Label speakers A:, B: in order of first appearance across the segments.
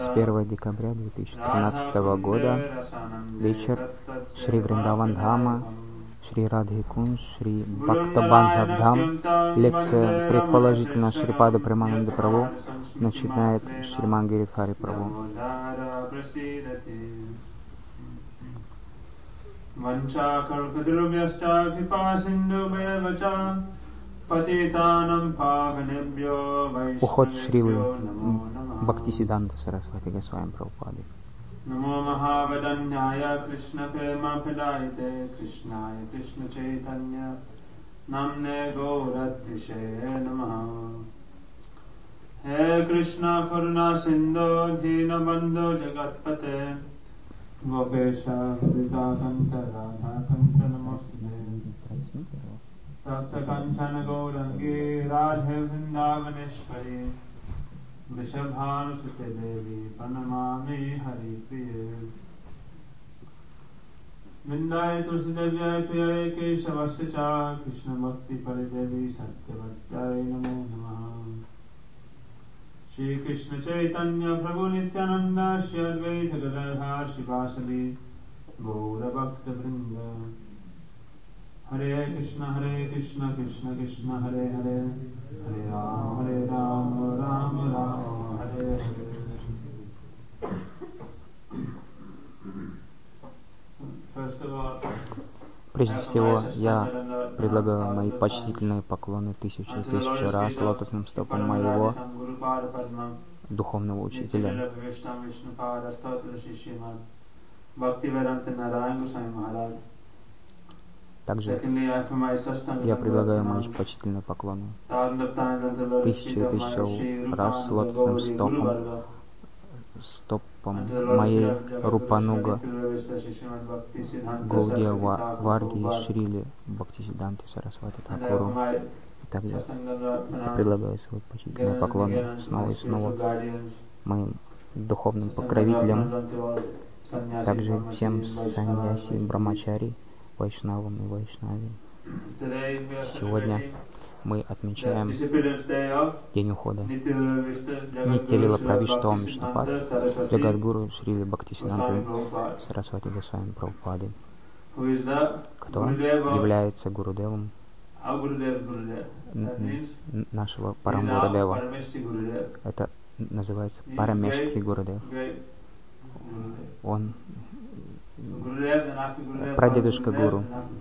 A: 21 декабря 2013 года, вечер, Шри Вриндаван Дхама, Шри Радхи Кунж, Шри Бхактабандхав Дхам. Лекция предположительно Шрипада Премананда Прабху начинает Шриман Гиридхари Прабху. Уход Шрилы Бхактисиддханта Сарасвати Госвами Прабхупады.
B: Namo Mahavadanyaya Krishna Prema Pradayate Krishnaya Krishna Chaitanya Namne Gauratrishe Namaha. He Krishna Karuna Sindhu Dina Bandhu Jagatpate Gopesha Krita Kanta Radha Kanta Namaste Tapta Kanchana Gaurangi Radhe Vrindavaneshwari Vrishabhanusute Devi Pranamami Hari Priye Vindaya Tulsidevya Priya Keshavasya Cha Krishna Bhakti Paridevi Satyavatyai Namo Namaha. Shri Krishna Chaitanya Prabhu Nityananda Shri Advaita Gadadhar Shivasali Gaura Bhakta Vrinda. Hare Krishna Krishna Krishna Hare Hare Hare Ram Ram Ram Hare Hare.
A: Прежде всего, я предлагаю мои почтительные поклоны тысячи раз лотосным стопам моего духовного учителя. Также я предлагаю мои почтительные поклоны тысячи раз лотосным стопам моей Рупануга Гаудия Варги Шрили Бхактисиддханте Сарасвати Тхакуру. Также я предлагаю свои почтительные поклоны снова и снова моим духовным покровителям, также всем саньяси, брамачари, вайшнавам и вайшнави. Сегодня мы отмечаем день ухода Нитья-лила Правиштхава Вишнупад Джагадгуру Шрили Бхактисиддханты Сарасвати Госвами Прабхупады, кто является Гурудевом нашего Парамгурудева. Это называется Парамештхи Гурудев. Он прадедушка Гуру.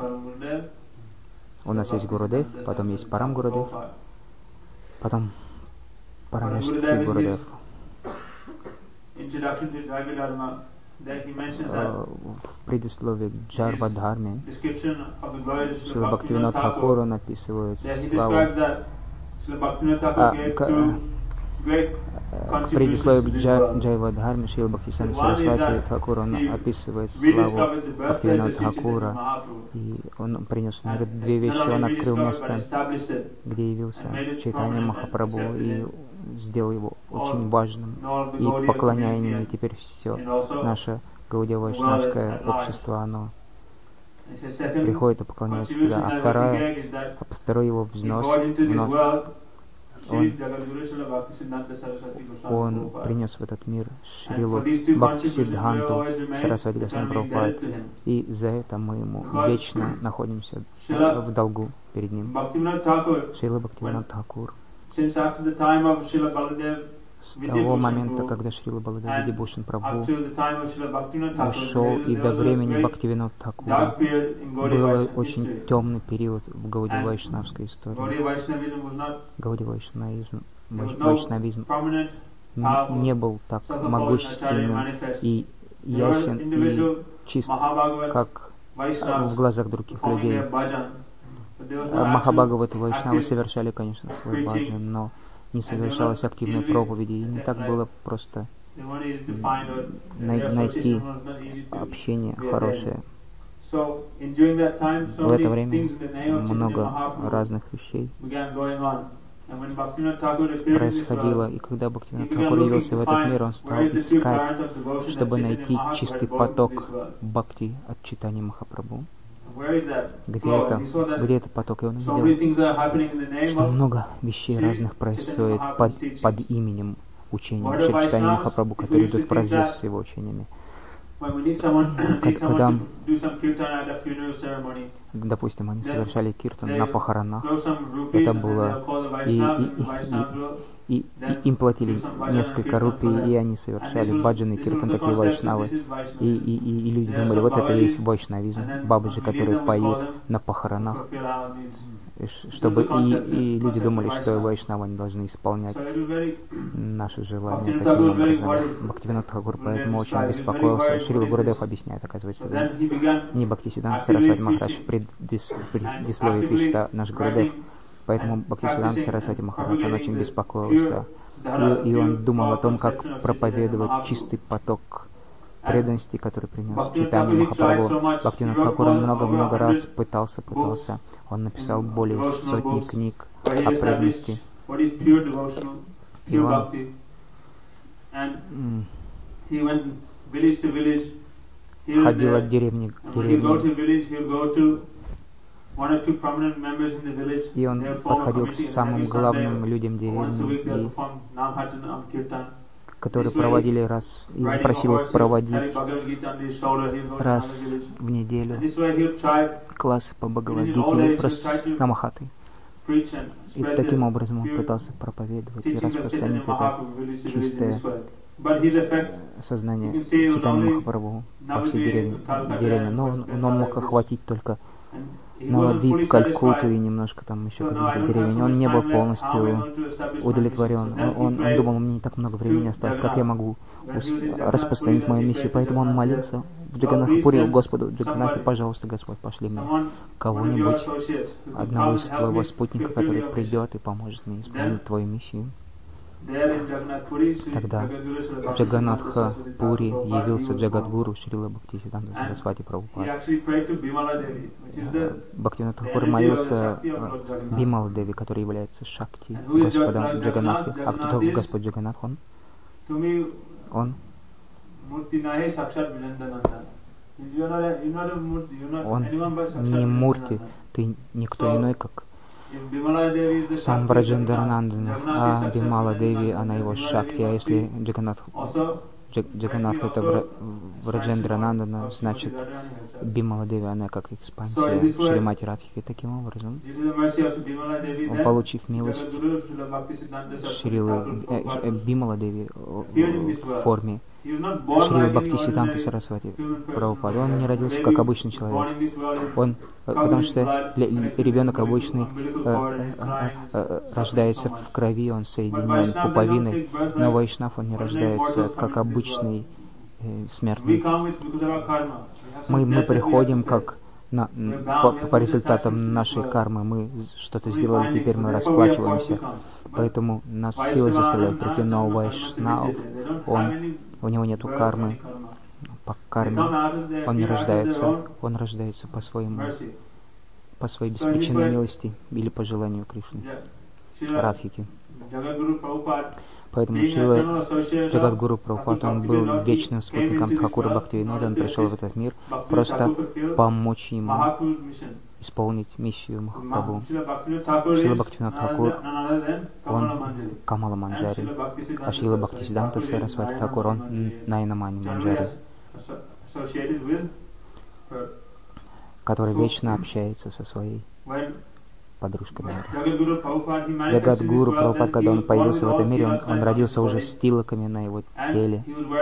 A: У нас есть Гурудев, потом есть Парам Гурудев, потом Парамештхи Гурудев. В предисловии к Джарвадхарме Шрила Бхактивинода Тхакура написывает славу. К предисловию к Джайвадхарме Шрила Бхактисиддханта Сарасвати Тхакура он описывает славу Бхактивинода Тхакура, и он принес в мир две вещи. Он открыл место, где явился Чайтанья Махапрабху, и сделал его очень важным и поклоняемым, и теперь все наше Гаудия Вайшнавское общество, оно приходит и поклоняется туда. А второй его взнос, он принес в этот мир Шрилу Бхактисиддханту Сарасвати Госвами Прабхупад, и за это мы ему вечно находимся в долгу перед ним. Шрила Бхактивинод Тхакур. С того момента, когда Шрила Баладев Видибхушан Прабху ушел, и до времени Бхактивинод Тхакура был очень темный период в Гаудия Вайшнавской истории. Гаудия Вайшнавизм не был так могущественным и ясен и чист, как в глазах других людей. Махабхагаваты Вайшнавы совершали, конечно, свой баджан, но не совершалось активной проповеди, и не так было просто найти общение хорошее. В это время много разных вещей происходило, и когда Бхактивинод Тхакур явился в этот мир, он стал искать, чтобы найти чистый поток бхакти от Чайтаньи Махапрабху. Где это поток? И он увидел, что много вещей разных происходит под именем учениям Шри Чайтанья Махапрабху, которые идут вразрез с его учениями. Когда, допустим, они совершали киртан на похоронах, это было, и им платили несколько рупий, и они совершали баджаны, киртан, такие вайшнавы. И люди думали, вот это и есть вайшнавизм, бабаджи, которые поют на похоронах, чтобы и люди думали, что вайшнавы не должны исполнять наши желания таким образом. Бхактивинода Тхакур поэтому очень беспокоился. Шрила Гурудев объясняет, оказывается, да? Не Бхактисиданта Сарасвати Махарадж в предисловии пишет, а наш Гурудев. Поэтому Бхактисиданта Сарасвати Махарадж, он очень беспокоился. И он думал о том, как проповедовать чистый поток преданности, который принес Чайтанья Махапрабху. Бхактивинода Тхакур много-много раз пытался. Он написал более 100 книг о преданности. И он ходил от деревни к деревне. И он подходил к самым главным людям деревни, которые проводили раз, и просил их проводить раз в неделю классы по Бхагавад-гите, просто намахаты. И таким образом он пытался проповедовать и распространить это чистое сознание Чайтанья Махапрабху по всей деревне. Но он мог охватить только Навадвип, Калькутту и немножко там еще каких-то деревень. Он не был полностью удовлетворен. Он думал, у меня не так много времени осталось, как я могу распространить мою миссию. Поэтому он молился в Джаганнатхапуре Господу: Джаганнатхе, пожалуйста, Господь, пошли мне кого-нибудь, одного из твоего спутника, который придет и поможет мне исполнить твою миссию. Тогда в Джаганнатхапуре явился Джагадгуру Шрила Бхактисиданта Сарасвати Прабхупада. Бхактивинода Тхакур молился Бимала Деви, который является Шакти Господом Джаганнатхи. А кто такой Господь Джаганнатх? Он не Мурти, ты никто иной, как сам Враджендранандана, а Бимала Деви, она его Шакти. А если Джаганнатх это Враджендранандана, значит Бимала Деви, она как экспансия Шримати Радхики. Таким образом, получив милость Шрилы Бимала Деви в форме Шрила Бхактисиданта Сарасвати Прабхупада, он не родился как обычный человек. Потому что ребенок обычный рождается в крови, он соединен пуповиной, но вайшнав, он не рождается как обычный смертный. Мы приходим как по результатам нашей кармы. Мы что-то сделали, теперь мы расплачиваемся. Поэтому нас силой заставляют прийти, но вайшнав, у него нету кармы. По карме он не рождается, он рождается по своей беспричинной милости или по желанию Кришны, Радхики. Поэтому Шрила Джагадгуру Прабхупада, он был вечным спутником Тхакура Бхактивинода, он пришел в этот мир просто помочь ему исполнить миссию Махапрабху. Шрила Бхактивинода Тхакур, он Камала Манджари, а Шрила Бхактисиданта Сарасвати Тхакур, он Найнамани Манджари, который вечно общается со своей подружкой. Джагадгуру Прабхупад, когда он появился в этом мире, он родился уже с тилаками на его теле.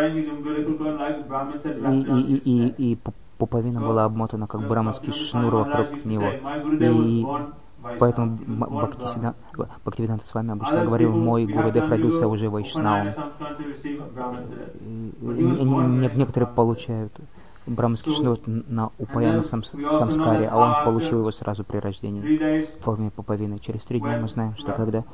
A: И пуповина была обмотана как браманский шнур вокруг него. И поэтому Бхактивиданта с вами обычно говорил: мой Гурудев родился уже вайшнавом. Некоторые получают браманский шнур на упаяна самскаре, а он получил его сразу при рождении в форме пуповины. Через 3 дня мы знаем, что когда...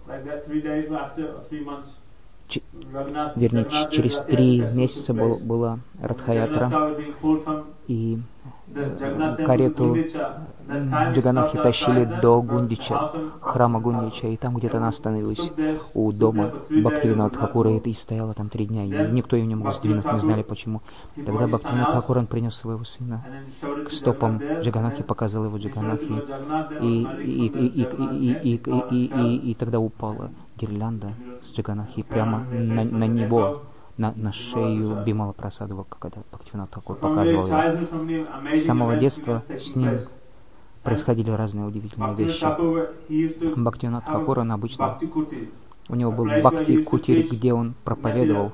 A: через 3 месяца была Радха-ятра, и карету Джаганнатхи тащили до Гундича, храма Гундича, и там где-то она остановилась у дома Бхактивинода Тхакура, и стояла там 3 дня, и никто ее не мог сдвинуть, не знали почему. Тогда Бхактивинода Тхакур, он принес своего сына к стопам Джаганнатхи, показал его Джаганнатхи, и тогда упала гирлянда с Джаганнатхи прямо на него, на шею Бимала Прасаду, когда Бхактивинод Тхакур показывал его. С самого детства с ним происходили разные удивительные вещи. Бхактивинод Тхакур, он обычно, у него был бхакти-кутир, где он проповедовал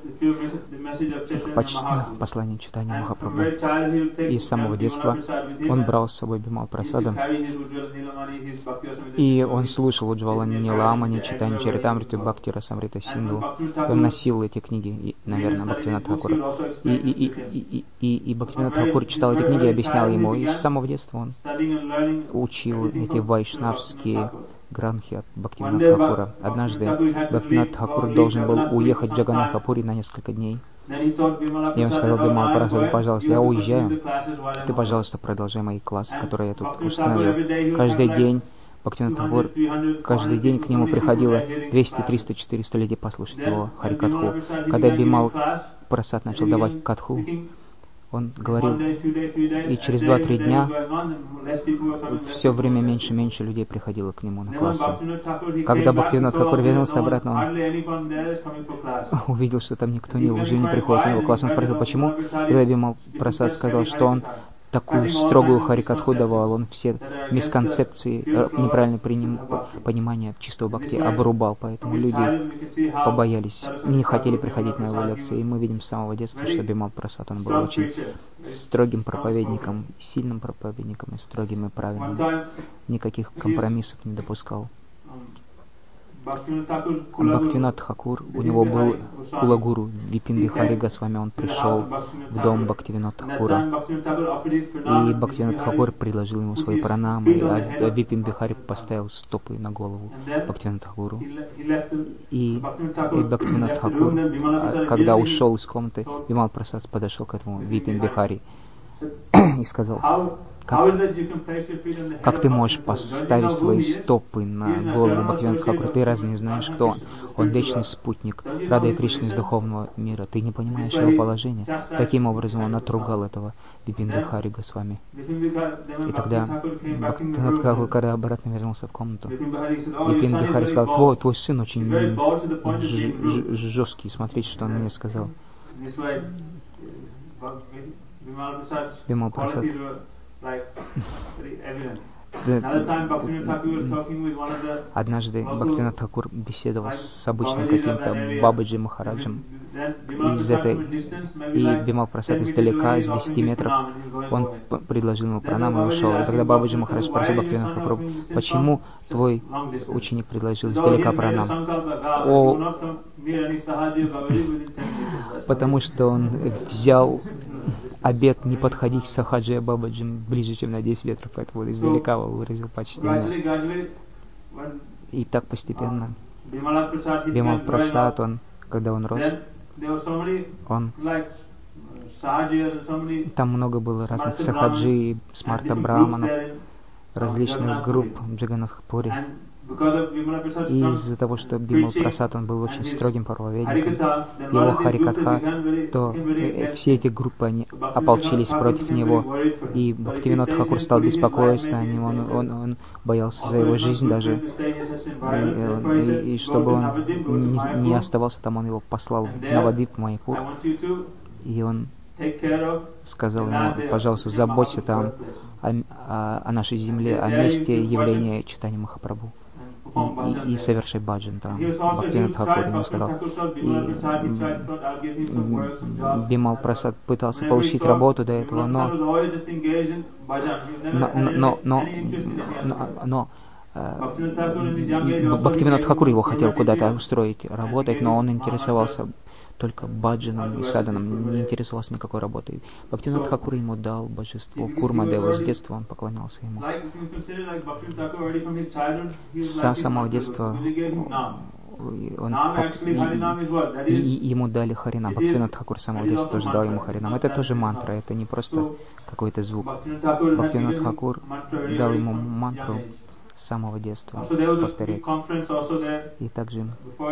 A: послание читания Махапрабху. И с самого детства он брал с собой Бимал Прасада, и он слушал Уджвала Ниламани, читание Чаритамрити, Бхакти Расамрита Синду. Он носил эти книги, наверное, Бхактивинод Тхакур. И Бхактивинод Тхакур читал эти книги и объяснял ему. И с самого детства он учил эти вайшнавские гранхи от Бхактивинода Тхакура. Однажды Бхактивинод Тхакур должен был уехать в Джаганнатхапури на несколько дней. И он сказал Бимал Прасаду: пожалуйста, я уезжаю, ты, пожалуйста, продолжай мои классы, которые я тут установил. Каждый день Бхактивинод Тхакур, каждый день к нему приходило 200, 300, 400 людей послушать его Харикатху. Когда Бимал Прасад начал давать катху, он говорил, и через 2-3 дня все время меньше и меньше людей приходило к нему на классы. Когда Бхактивинод Тхакур вернулся обратно, он увидел, что там никто уже не приходит на его класс. Он спросил, почему? Тогда Бимал Прасад сказал, что он такую строгую харикатху давал, он все мисконцепции, неправильное понимание чистого бхакти обрубал, поэтому люди побоялись, не хотели приходить на его лекции. И мы видим с самого детства, что Бимал Прасад, он был очень строгим проповедником, сильным проповедником, и строгим и правильным. Никаких компромиссов не допускал. Бхактивинод Тхакур, у него был кулагуру Випин Бихари Госвами, он пришел в дом Бхактивинод Тхакура, и Бхактивинод Тхакур предложил ему свои пранамы, а Випин Бихари поставил стопы на голову Бхактивинод Тхакуру. И Бхактивинод Тхакур, когда ушел из комнаты, Бимал Прасад подошел к этому Випин Бихари и сказал: как ты можешь поставить свои стопы на голову Бхактивинода Тхакура? Ты разве не знаешь, кто он? Он вечный спутник Рады и Кришны из духовного мира. Ты не понимаешь его положения. Таким образом он отругал этого Випин Бихари Госвами. И тогда Бхактивинод Тхакур, когда обратно вернулся в комнату, Випин Бихари сказал: твой сын очень жесткий, смотрите, что он мне сказал. Бимал Прасад. Однажды Бхактивинод Тхакур беседовал с обычным каким-то Бабаджи Махараджем и Бимал Прасад издалека, с 10 метров, он предложил ему пранаму и ушел. И тогда Бабаджи Махарадж спросил Бхактивинода Тхакура: почему твой ученик предложил издалека пранам? Потому что он взял обет не подходить к Сахаджи Бабаджи ближе, чем на 10 метров, поэтому издалека выразил почтение. И так постепенно Бимал Прасад, когда он рос, там много было разных Сахаджи, Смарта Браманов, различных групп в Джаганнатхапуре. И из-за того, что Бимал Прасад, он был очень строгим проповедником, его Харикатха, то все эти группы, они ополчились против него, и Бхактивинод Тхакур стал беспокоиться о нем, он боялся за его жизнь даже, и чтобы он не оставался там, он его послал в Навадвип, Майяпур, и он сказал ему: пожалуйста, заботься там о нашей земле, о месте явления читания Махапрабху. И совершай баджан там. Бхактивинод Тхакур ему сказал. И Бимал Прасад пытался получить работу до этого, но Бхактивинод Тхакур его хотел куда-то устроить, работать, но он интересовался только баджаном и саданом, не интересовался никакой работой. Бхактивинод Тхакур ему дал божество Курмадева, с детства он поклонялся ему. С самого детства ему дали Харинам. Бхактивинод Тхакур с самого детства тоже дал ему Харинам. Это тоже мантра, это не просто какой-то звук. Бхактивинод Тхакур дал ему мантру с самого детства повторять. И также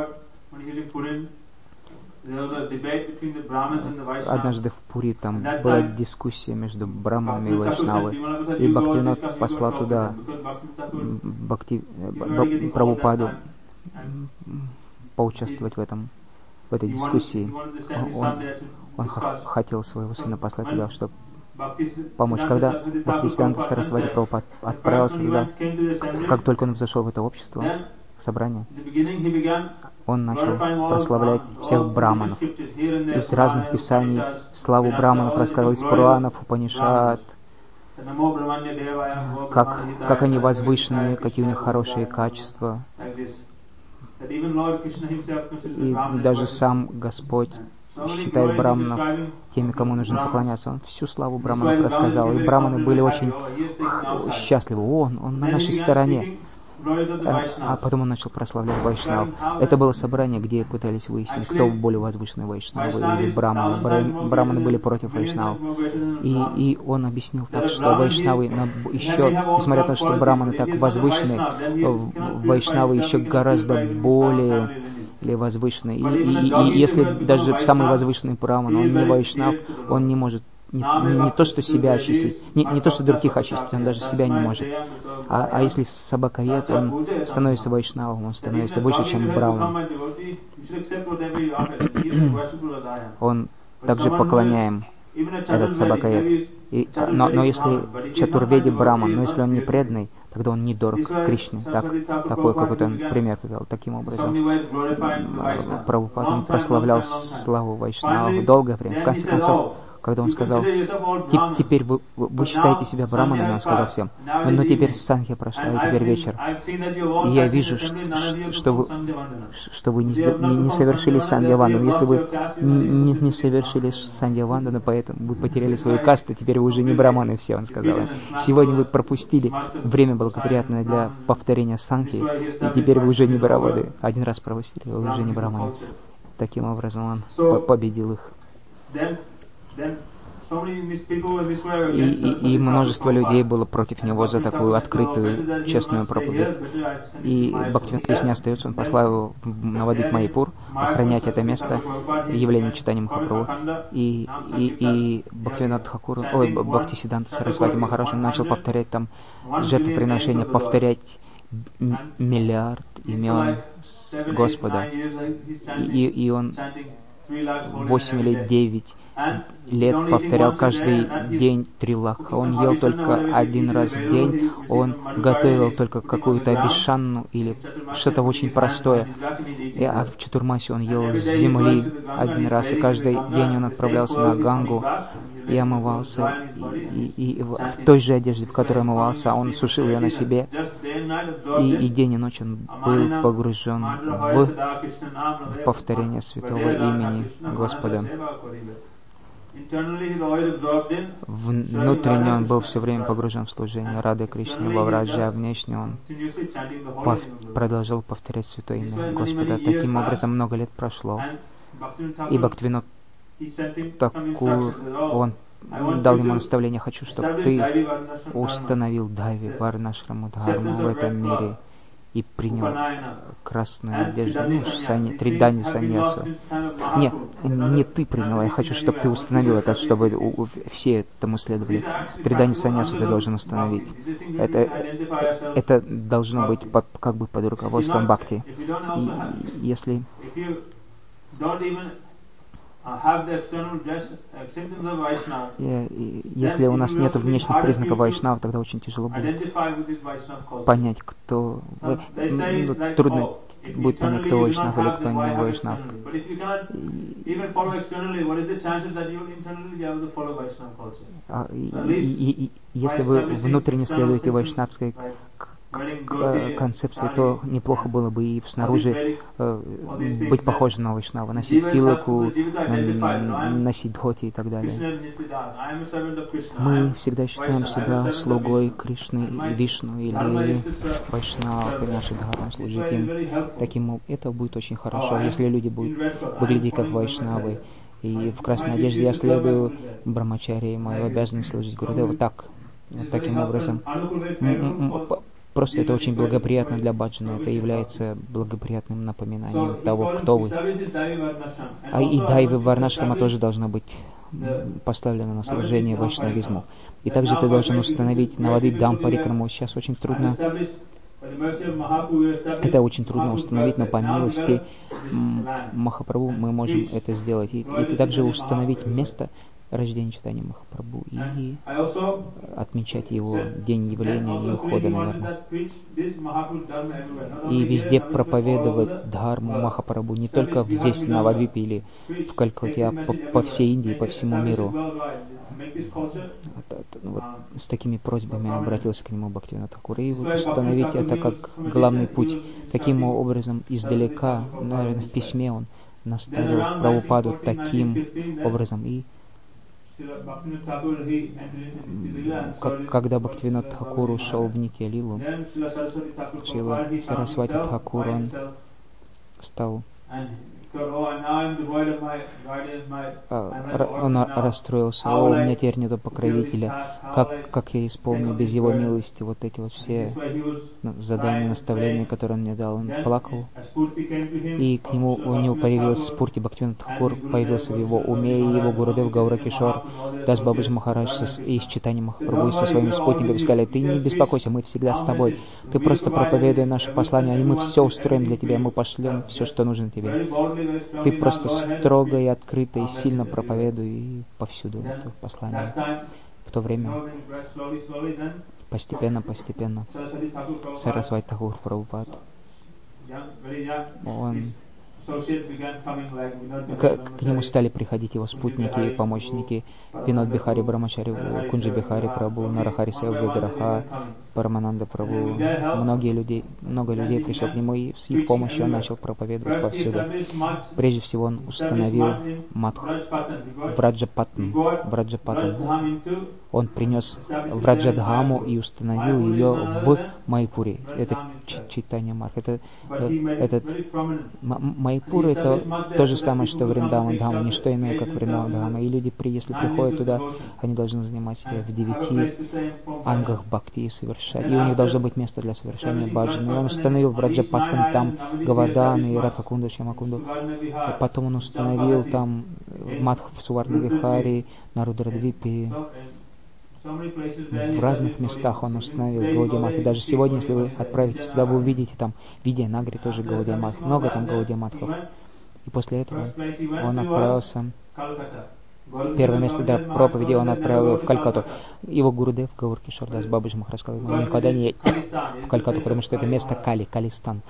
A: однажды в Пури там была дискуссия между браманами и вайшнавой, и Бхактивинод послал туда Прабхупаду поучаствовать в этой дискуссии. Он хотел своего сына послать туда, чтобы помочь. Когда Бхактисиданта Сарасвати Прабхупад отправился туда, как только он взошел в это общество, в собрание, он начал прославлять всех браманов. Из разных писаний славу браманов рассказал, из Пуранов, Упанишад, как они возвышенные, какие у них хорошие качества. И даже сам Господь считает браманов теми, кому нужно поклоняться. Он всю славу браманов рассказал. И браманы были очень счастливы. Он на нашей стороне. А потом он начал прославлять вайшнав. Это было собрание, где пытались выяснить, кто более возвышенный, вайшнавы или браманы. Браманы были против вайшнавов. И он объяснил так, что вайшнавы еще, несмотря на то, что браманы так возвышены, вайшнавы еще гораздо более возвышенные. И если даже самый возвышенный браман, он не вайшнав, он не может не то, что себя очистить, не то, что других очистить, он даже себя не может. А если собакоед, он становится вайшнавом, он становится выше, чем браман. Он также поклоняем, этот собакоед. Но если чатурведи браман, но если он не преданный, тогда он недорог Кришне. Такой какой-то он пример привел. Таким образом, Прабхупад, он прославлял славу вайшнавов долгое время. В конце концов, когда он сказал, теперь вы считаете себя браманами, он сказал всем, но теперь санхья прошла, и теперь вечер. И я вижу, что вы не совершили сандхья-вандану. Если вы не совершили сандхья-вандану, поэтому вы потеряли свою касту, теперь вы уже не браманы все, он сказал. Сегодня вы пропустили время благоприятное для повторения санхьи, и теперь вы уже не браманы. Один раз пропустили, вы уже не браманы. Таким образом он победил их. И множество людей было против него за такую открытую, честную проповедь. И Бхактивинода, если не остается, он послал его в Навадвип Майяпур охранять это место явления читания Махапрабху. И Бхактивинода Тхакур, Бхактисиданта Сарасвати Махарадж, он начал повторять там жертвоприношения, повторять миллиард имен Господа. И он 8 или 9 лет повторял каждый день 3 лакха. Он ел только 1 раз в день, он готовил только какую-то абишанну или что-то очень простое. А в Чатурмасе он ел с земли 1 раз, и каждый день он отправлялся на Гангу и омывался. И в той же одежде, в которой омывался, он сушил ее на себе. И день и ночь он был погружен в повторение святого имени Господа. Внутренне он был все время погружен в служение Рады Кришне, во Враджа, а внешне он продолжал повторять святое имя Господа. Таким образом, много лет прошло, и Бхактивинода Тхакур, он дал ему наставление: хочу, чтобы ты установил Дайви Варнашраму Дхарму в этом мире и принял красную одежду, три дани саньясу. Нет, не ты принял, я хочу, чтобы ты установил это, чтобы все этому следовали. 3 дани саньясу ты должен установить. Это должно быть как бы под руководством бхакти. И если если у нас нет внешних признаков вайшнава, тогда очень тяжело будет понять, кто вы. Трудно будет понять, кто вайшнав или кто не вайшнав. Если вы внутренне следуете вайшнавской концепции, то неплохо было бы и снаружи быть похожим на вайшнава, носить тилаку, носить дхоти и так далее. Мы всегда считаем себя слугой Кришны, Вишну или Вайшнава, и наши дхармы служить им. Это будет очень хорошо, если люди будут выглядеть как вайшнавы. И в красной одежде я следую брамачарье, мою обязанность служить Гурудеву. Таким образом, просто это очень благоприятно для баджана, это является благоприятным напоминанием того, кто вы. И дайвы варнашрама тоже должно быть поставлено на служение вайшнавизму. И также ты должен установить Навадвип Дам Парикраму. Сейчас очень трудно Это очень трудно установить, но по милости Махапрабху мы можем это сделать. И также установить место рождения Чайтаньи Махапрабху и отмечать его день явления и ухода, наверное. И везде проповедовать Дхарму Махапрабху, не только здесь, на Навадвипе или в Калькутте, а по всей Индии, по всему миру. Вот с такими просьбами обратился к нему Бхактивинода Тхакур. И установить это как главный путь. Таким образом, издалека, наверное, в письме он наставил Прабхупаду таким образом. И когда Бхактивинод Тхакур ушел в Нитья-лилу, Шрила Сарасвати Тхакур, он стал, он расстроился: «О, у меня теперь нету покровителя, как я исполню без его милости вот эти вот все задания, наставления, которые он мне дал». Он плакал, и к нему, у него появилась Спурти, Бхактивинод Тхакур появился в его уме, и его Гурудев Гауракишор, Дас Бабаджи Махарадж и с Чайтаньей Махапрабху и со своими спутниками сказали: «Ты не беспокойся, мы всегда с тобой, ты просто проповедуй наше послание, и мы все устроим для тебя, мы пошлем все, что нужно тебе. Ты просто строго и открыто и сильно проповедуй и повсюду это послание». В то время постепенно Сарасвати Тхакур Прабхупад, он к нему стали приходить его спутники и помощники: Винод Бихари Брамачари, Кунджи Бихари Прабху, Нарахари Сев Виграха, Парамананда Прабху. Много людей пришло к нему, и с их помощью он начал проповедовать повсюду. Прежде всего он установил Мадху в Раджапатан. Он принес в Раджадхаму и установил ее в Майпуре. Это Чайтанья Марг. Майпур — это то же самое, что Вриндаван Дхама, не что иное, как Вриндаван Дхама. И люди, если приходят туда, они должны занимать себя в 9 ангах бхакти и совершать. И у них должно быть место для совершения баджаны. И он установил в Раджапатхам там Гавардан и Радхакунду, Шьямакунду. А потом он установил там Мадх в Суварнавихаре, на Рудрадвипе. В разных местах он установил Гаудия Мадх. И даже сегодня, если вы отправитесь туда, вы увидите там Видья Нагри, тоже Гаудия Мадх. Много там Гаудия Мадхов. И после этого он отправился, первое место для проповеди он отправил его в Калькатту. Его Гурудев Гауракишор Дас Бабаджи Махарадж сказал: «Мы никогда не едем в Калькатту, потому что это место Калистан».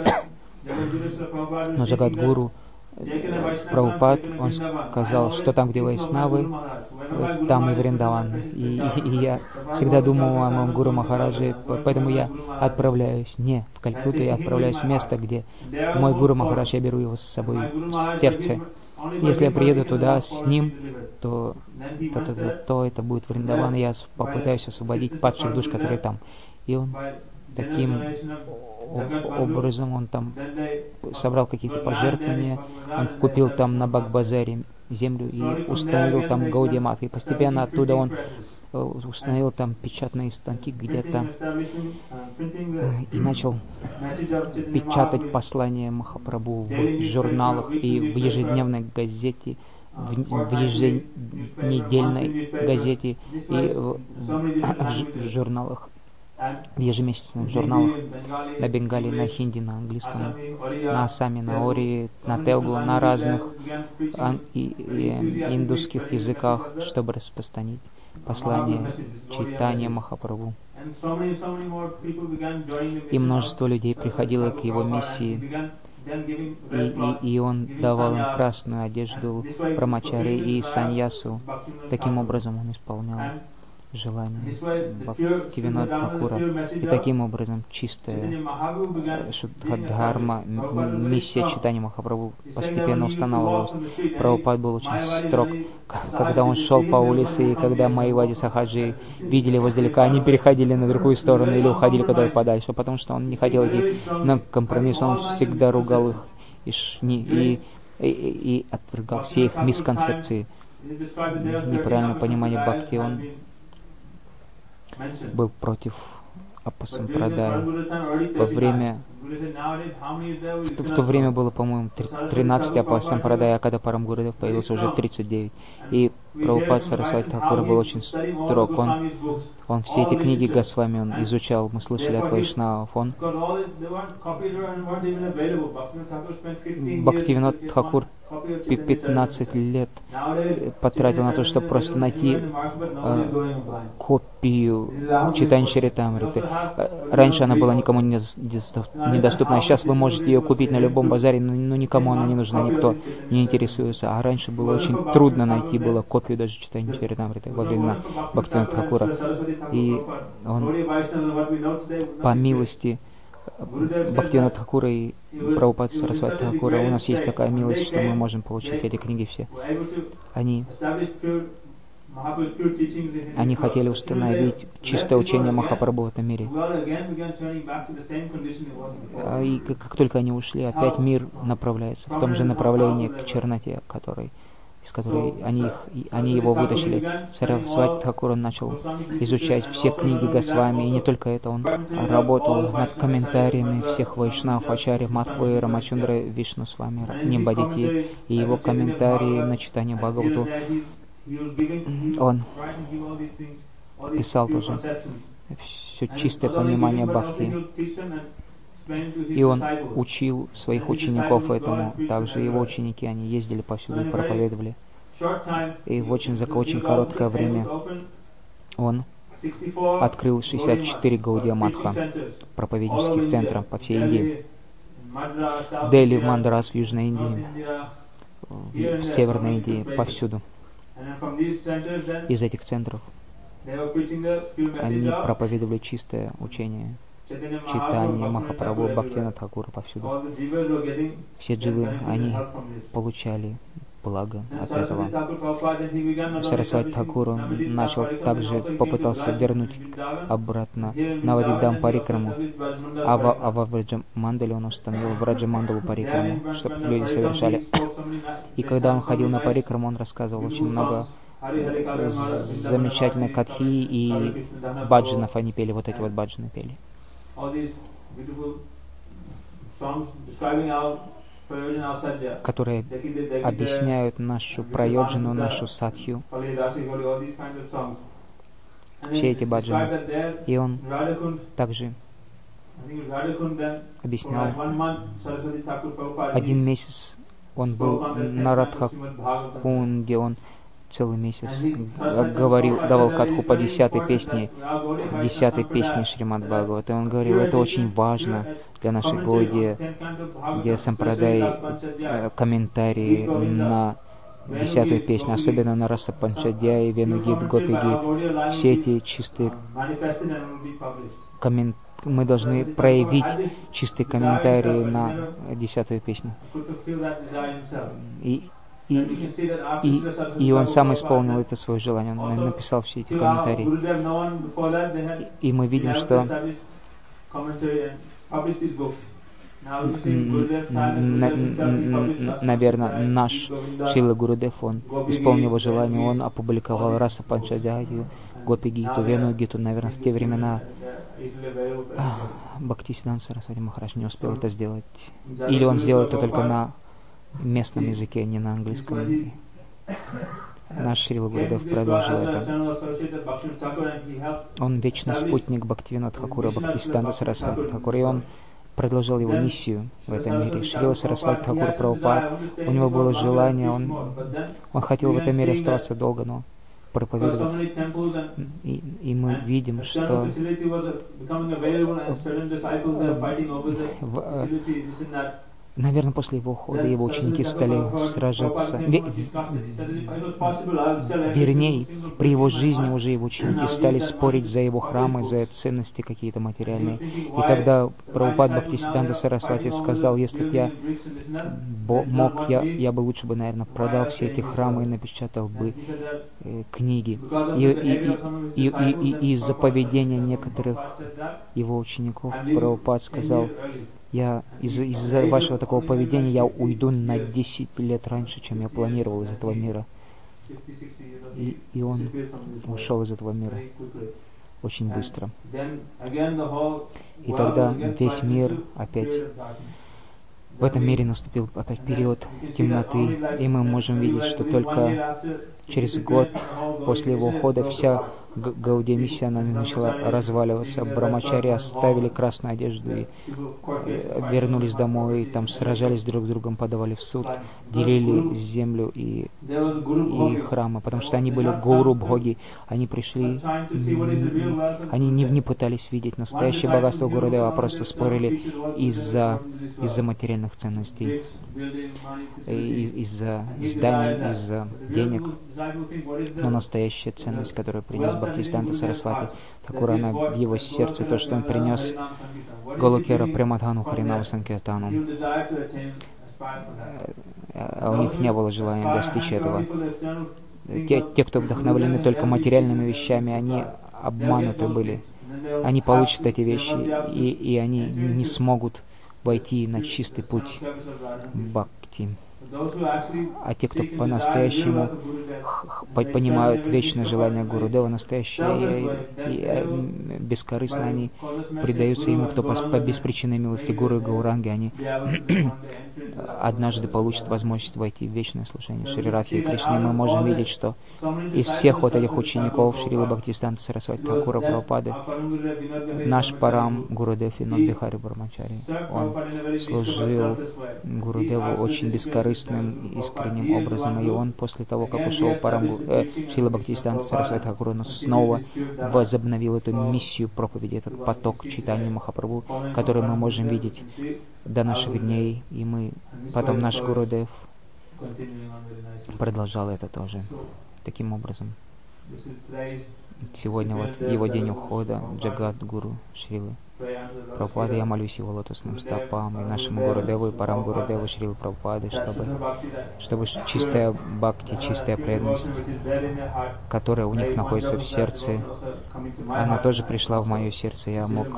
A: Но Джагадгуру Прабхупад, он сказал, что там, где Вайшнавы, там и Вриндаван. И я всегда думал о моем Гуру Махарадже, поэтому я отправляюсь не в Калькутту, я отправляюсь в место, где мой Гуру Махарадж, я беру его с собой в сердце. Если я приеду туда с ним, то это будет Вриндаван, и я попытаюсь освободить падших душ, которые там. И он таким образом, он там собрал какие-то пожертвования, он купил там на Бак-базаре землю и установил там Гаудия Мадх. И постепенно оттуда он установил там печатные станки где-то и начал печатать послания Махапрабху в журналах и в ежедневной газете, в еженедельной газете и в журналах, в ежемесячных журналах на бенгале, на хинди, на английском, на асами, на ори, на телгу, на разных индусских языках, чтобы распространить послание Чайтаньи Махапрабху. И множество людей приходило к его миссии, и он давал им красную одежду Брамачари и саньясу. Таким образом он исполнял желание Бхактивинода Тхакура. И таким образом чистая Шудхадхарма, миссия Чайтаньи Махапрабху постепенно устанавливалась. Прабхупад был очень строг. Когда он шел по улице, и когда Майявади Сахаджи видели его издалека, они переходили на другую сторону или уходили куда-то подальше, потому что он не хотел идти на компромисс, он всегда ругал их и отвергал все их мисконцепции, неправильное понимание бхакти. Он был против Апасампрадая. Во время В то время было, по-моему, 13, а по Сампрадая, когда Парам Гурудев появился, уже 39. И Прабхупад Сарасвати Тхакур был очень строг. Он все эти книги Госвами он изучал. Мы слышали от Вайшнавов. Он Бхактивинод Тхакур 15 лет потратил на то, чтобы просто найти копию Чайтанья Чаритамриты. Раньше она была никому недоступна, а сейчас вы можете ее купить на любом базаре, но никому она не нужна, никто не интересуется. А раньше было очень трудно найти было копию даже Чайтанья Чаритамриты во времена Бхактивинода Тхакура. И он по милости Бхактивинода Тхакура и Прабхупады Сарасвати Тхакура, у нас есть такая милость, что мы можем получить эти книги все. Они хотели установить чистое учение Махапрабху в этом мире. И как только они ушли, опять мир направляется в том же направлении к черноте, из которой они его вытащили. Сарасвати Тхакур начал изучать все книги Госвами, и не только это, он работал над комментариями всех вайшнав, Ачарья, Мадхвы, Рамачундра, Вишну Свами, Нимбадити, и его комментарии на читание Бхагавату. Он писал тоже все чистое понимание бхакти. И он учил своих учеников этому. Также его ученики, они ездили повсюду и проповедовали. И в очень короткое время он открыл 64 Гаудия Матха, проповеднических центров по всей Индии. В Дели, в Мандарас, в Южной Индии, в Северной Индии, повсюду. Из этих центров они проповедовали чистое учение Чайтанья Махапрабху, Бхактивинода Тхакура повсюду. Все дживы, они получали благо от этого. Сарасвати Тхакур также попытался вернуть обратно Навадвипдам Парикраму, а во Враджамандале он установил Враджамандалу Парикраму, чтобы люди совершали. И когда он ходил на Парикраму, он рассказывал очень много замечательной катхи и баджанов, они пели, вот эти вот баджаны пели. Которые объясняют нашу прайоджану, нашу садхью. Все эти баджаны. И он также объяснял, 1 месяц он был на Радхакунде, он целый месяц давал катху по 10-й песне Шримад Бхагавата. И он говорил, это очень важно для нашей Гауди, где Сампрадай комментарии на 10-ю песню, особенно на Раса Панчадьяи, Венугит, Гопигит. Все эти чистые комментарии, мы должны проявить чистые комментарии на 10-ю песню. И он сам исполнил это свое желание, он написал все эти комментарии. И мы видим, что наверное, наш Шрила Гурудев, он исполнил его желание, он опубликовал Раса Панчадьяю, Гопи Гиту, Вену Гиту. Наверное, в те времена Бхактисиданта Сарасвати Махарадж не успел это сделать. Или он сделал это только на местном языке, не на английском. Наш Шрила Гурудев продолжил это. Он вечный спутник Бхактивинода Тхакура, Бхактисиданта Сарасвати Тхакура, и он продолжал его миссию в этом мире. Шрила Сарасвати Тхакур Прабхупад, у него было желание, он хотел в этом мире оставаться долго, но проповедовать. И мы видим, что наверное, после его ухода его ученики стали сражаться. Вернее, при его жизни уже его ученики стали спорить за его храмы, за ценности какие-то материальные. И тогда Прабхупад Бхактисиданта Сарасвати сказал, если бы я мог, я бы лучше бы, наверное, продал все эти храмы и напечатал бы книги. И из-за поведения некоторых его учеников Прабхупад сказал, из-за вашего такого поведения я уйду на 10 лет раньше, чем я планировал из этого мира. И он ушел из этого мира. очень быстро. И тогда весь мир опять, в этом мире наступил опять период темноты, и мы можем видеть, что только через год после его ухода вся Гаудия миссия начала разваливаться. Брамачари оставили красную одежду и вернулись домой, там сражались друг с другом, подавали в суд, делили землю и храмы, потому что они были гуру, бхоги, они пришли, они не пытались видеть настоящее богатство Гурудева, а просто спорили из-за материальных ценностей, из-за зданий, из-за денег. Но настоящая ценность, которую принес Бхактисиданта Сарасвати Тхакур, она в его сердце, то, что он принес Голокера Премадхану Харинама Санкиртану. А у них не было желания достичь этого. Те, кто вдохновлены только материальными вещами, они обмануты были. Они получат эти вещи, и они не смогут войти на чистый путь бхакти. А те, кто по-настоящему понимают вечное желание Гурудева, настоящее и бескорыстно, они предаются ему, кто по беспричинной милости Гуру и Гауранги, они однажды получат возможность войти в вечное служение Шри Радхи и Кришны. Мы можем видеть, что из всех вот этих учеников Шрила Бхактисиданта Сарасвати Тхакура Прабхупады, наш Парам Гурудев Винод Бихари Брамачари, он служил Гурудеву очень бескорыстным, искренним образом, и он после того, как ушел Парам Шрила Бхактисиданта Сарасвати Тхакура, он снова возобновил эту миссию проповеди, этот поток читания Махапрабху, который мы можем видеть до наших дней, и мы потом наш Гурудев продолжал это тоже таким образом. Сегодня вот его день ухода, Джагат Гуру Шрилы Прабхупады, я молюсь его лотосным стопам и нашему Гурудеву и Парам Гурудеву Шрилы Прабхупады, чтобы чистая бхакти, чистая преданность, которая у них находится в сердце, она тоже пришла в мое сердце, я мог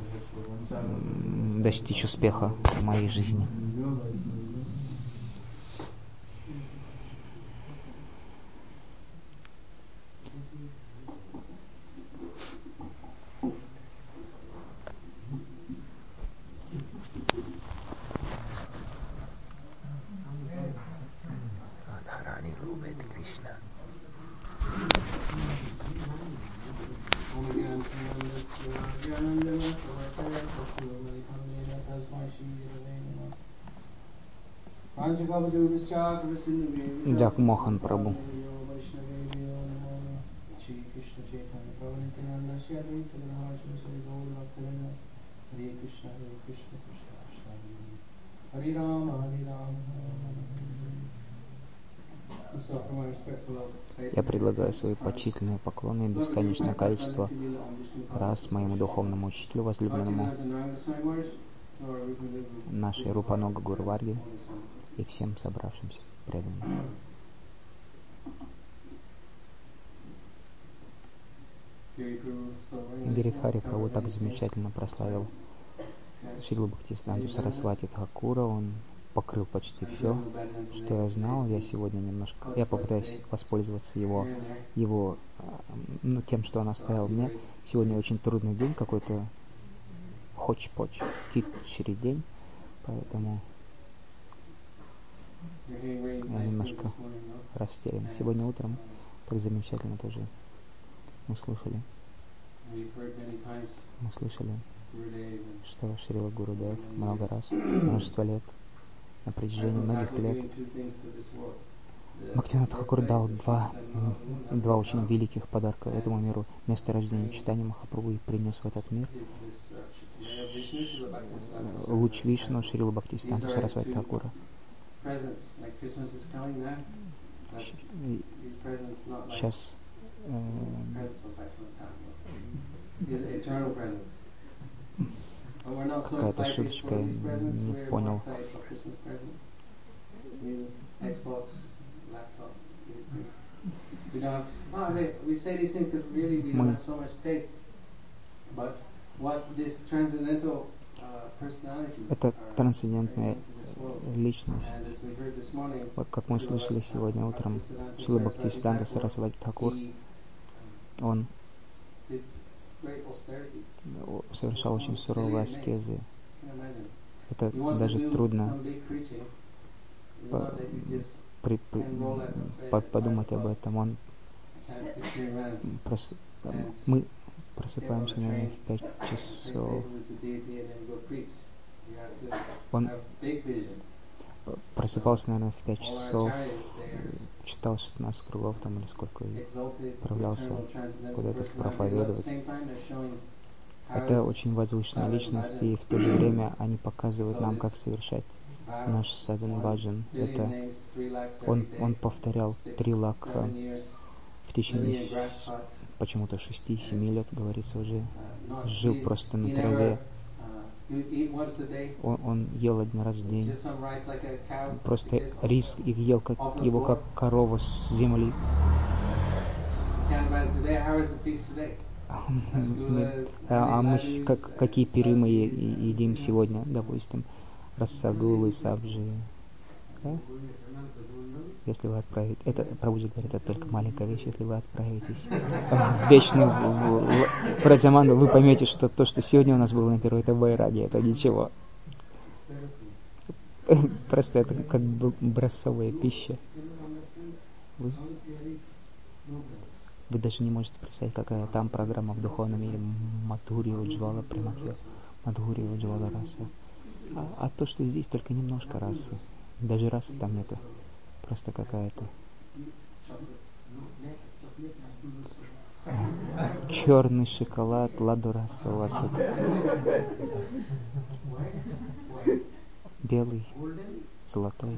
A: достичь успеха в моей жизни. Дак Мохан Прабhu. Я предлагаю свои почтительные поклоны и бесконечное количество раз моему духовному учителю, возлюбленному нашей Рупанога Гуру Варги и всем собравшимся преданным. Гиридхари Прабху так замечательно прославил Шрилу Бхактисиданту Сарасвати Тхакура, он покрыл почти все, что я знал. Я сегодня я попытаюсь воспользоваться тем, что он оставил мне. Сегодня очень трудный день, какой-то хоч-поч, китчери день, поэтому я немножко растерян. Сегодня утром так замечательно тоже мы слышали, что Шрила Гурудев много раз, множество лет, на протяжении многих лет, Бхактивинода Тхакур дал два очень великих подарка этому миру: место рождения читания Махапрабху, и принес в этот мир луч Вишну Шрила Бхактисиданту Сарасвати Тхакура. Сейчас какая-то шуточка, я не понял. Это трансцендентная личность. Вот как мы слышали сегодня утром, Шрила Бхактисиданта Сарасвати Тхакур, он совершал очень суровые аскезы. Это даже трудно подумать об этом. Мы просыпаемся, наверное, в 5 часов. Он просыпался, наверное, в 5 часов, читал 16 кругов там или сколько, и отправлялся куда-то проповедовать. Это очень возвышенная личность, и в то же время они показывают нам, как совершать наш садан баджан. Это он повторял 3 лакха в течение почему-то 6-7 лет, говорится, уже жил просто на траве. Он ел 1 раз в день. Просто рис их ел, его как корова с земли. А мы какие пиры мы едим сегодня, допустим, рассагулы, сабджи. Да? Если вы отправитесь, это Прабхуджи говорит, это только маленькая вещь, если вы отправитесь в вечную Праджаманду, вы поймете, что то, что сегодня у нас было на первой, это вайраги, это ничего. Просто это как бы бросовая пища. Вы даже не можете представить, какая там программа в духовном мире. Мадхури Уджвала Примахья, Мадхури Уджвала раса. А то, что здесь, только немножко расы. Даже расы там нету. Просто какая-то черный шоколад, ладу раса у вас тут. Белый, золотой,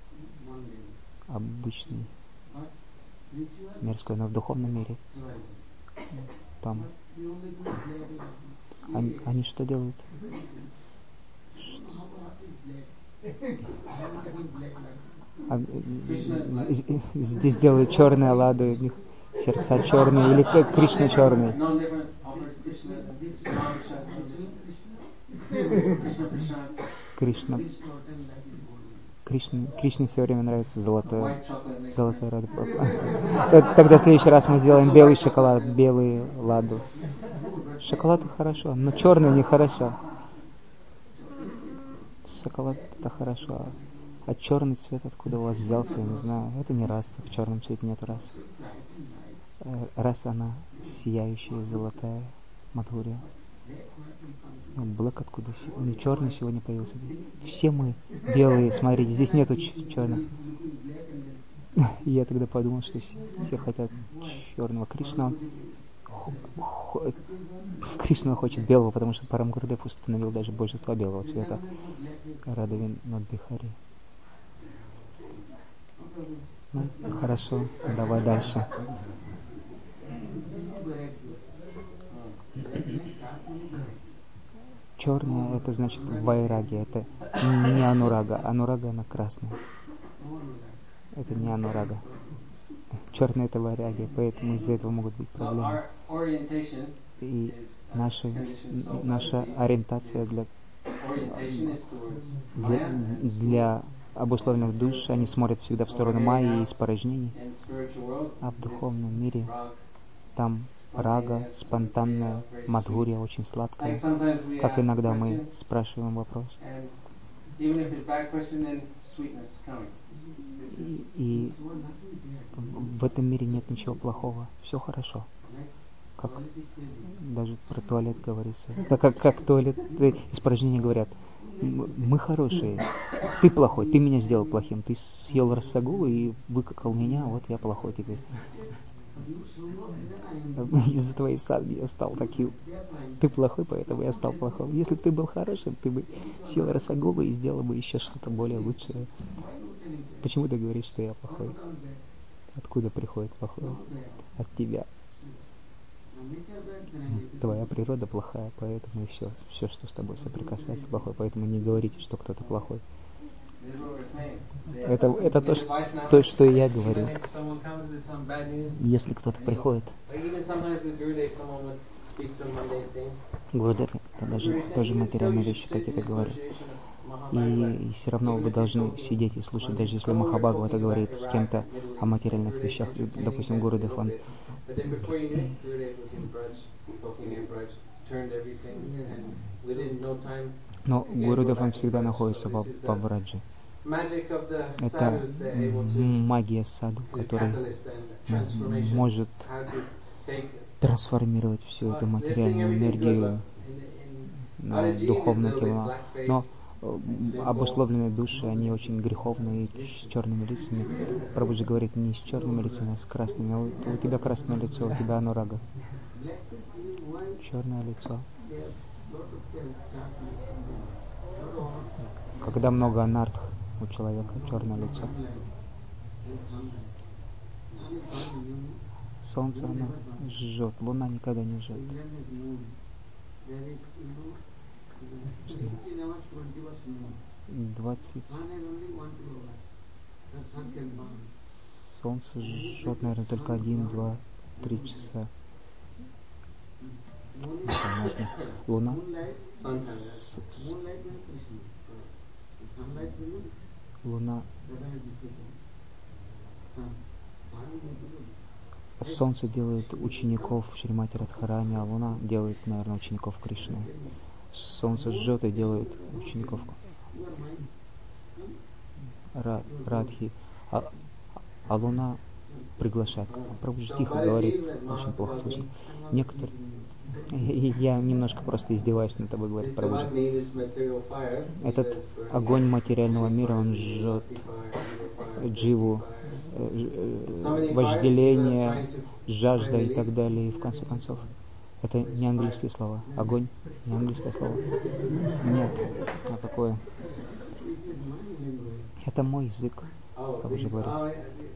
A: обычный, мирской, но в духовном мире там они что делают? Здесь делают черные ладу, у них сердца черные, или как Кришна черный. Кришне все время нравится золотая ладу. Тогда в следующий раз мы сделаем белый шоколад, белый ладу. Шоколад хорошо, но черный нехорошо. Шоколад это хорошо. А черный цвет откуда у вас взялся, я не знаю. Это не раса, в черном цвете нет расы. Раса, она сияющая, золотая, Мадхурия. Блэк откуда? Черный сегодня появился. Все мы белые, смотрите, здесь нету черных. Я тогда подумал, что все хотят черного. Кришна хочет белого, потому что Парам Гурудев установил даже божество белого цвета. Радавин Надбихари. Ну, хорошо, давай дальше. Черная, это значит вайраги, это не анурага. Анурага, она красная. Это не анурага. Черная это вайраги, поэтому из-за этого могут быть проблемы. И наша ориентация для обусловленных душ, они смотрят всегда в сторону майи и испорожнений. А в духовном мире там рага, спонтанная, мадхурия, очень сладкая. Как иногда мы спрашиваем вопрос. И в этом мире нет ничего плохого. Все хорошо. Как даже про туалет говорится. Так как туалет, испражнения говорят, мы хорошие, ты плохой, ты меня сделал плохим, ты съел рассагу и выкакал меня, вот я плохой теперь. Из-за твоей садги я стал таким. Ты плохой, поэтому я стал плохим. Если бы ты был хорошим, ты бы съел рассагу и сделал бы еще что-то более лучшее. Почему ты говоришь, что я плохой? Откуда приходит плохое? От тебя. Твоя природа плохая, поэтому и все, что с тобой соприкасается, плохое, поэтому не говорите, что кто-то плохой. Это то, что и я говорю. Если кто-то приходит, Гурудев, это даже тоже материальные вещи какие-то говорят. и все равно вы должны сидеть и слушать, даже если Махабхагавата говорит с кем-то о материальных вещах, допустим, Гурудев, он но Гурудев, он всегда находится во Врадже. Это магия саду, который может трансформировать всю эту материальную энергию на духовное кило. Но обусловленные души, они очень греховные и с черными лицами. Прабхуджи говорит, не с черными лицами, а с красными. У тебя красное лицо, у тебя анурага. Черное лицо. Когда много анартх у человека, черное лицо. Солнце, оно жжет, луна никогда не жжет. Солнце жжет, наверное, только 1, 2, 3 часа. Понятно. Луна. Луна. Солнце делает учеников Шримати Радхарани, а Луна делает, наверное, учеников Кришны. Солнце жжет и делает учеников Радхи, а Луна приглашает. Прабхуджи тихо говорит, очень плохо слышно. Некоторые... Я немножко просто издеваюсь над тобой, говорит Прабхуджи. Этот огонь материального мира, он жжет дживу, вожделение, жажда и так далее. И в конце концов, это не английские слова. Огонь не английское слово. Нет. А какое? Это мой язык, Прабхуджи говорит.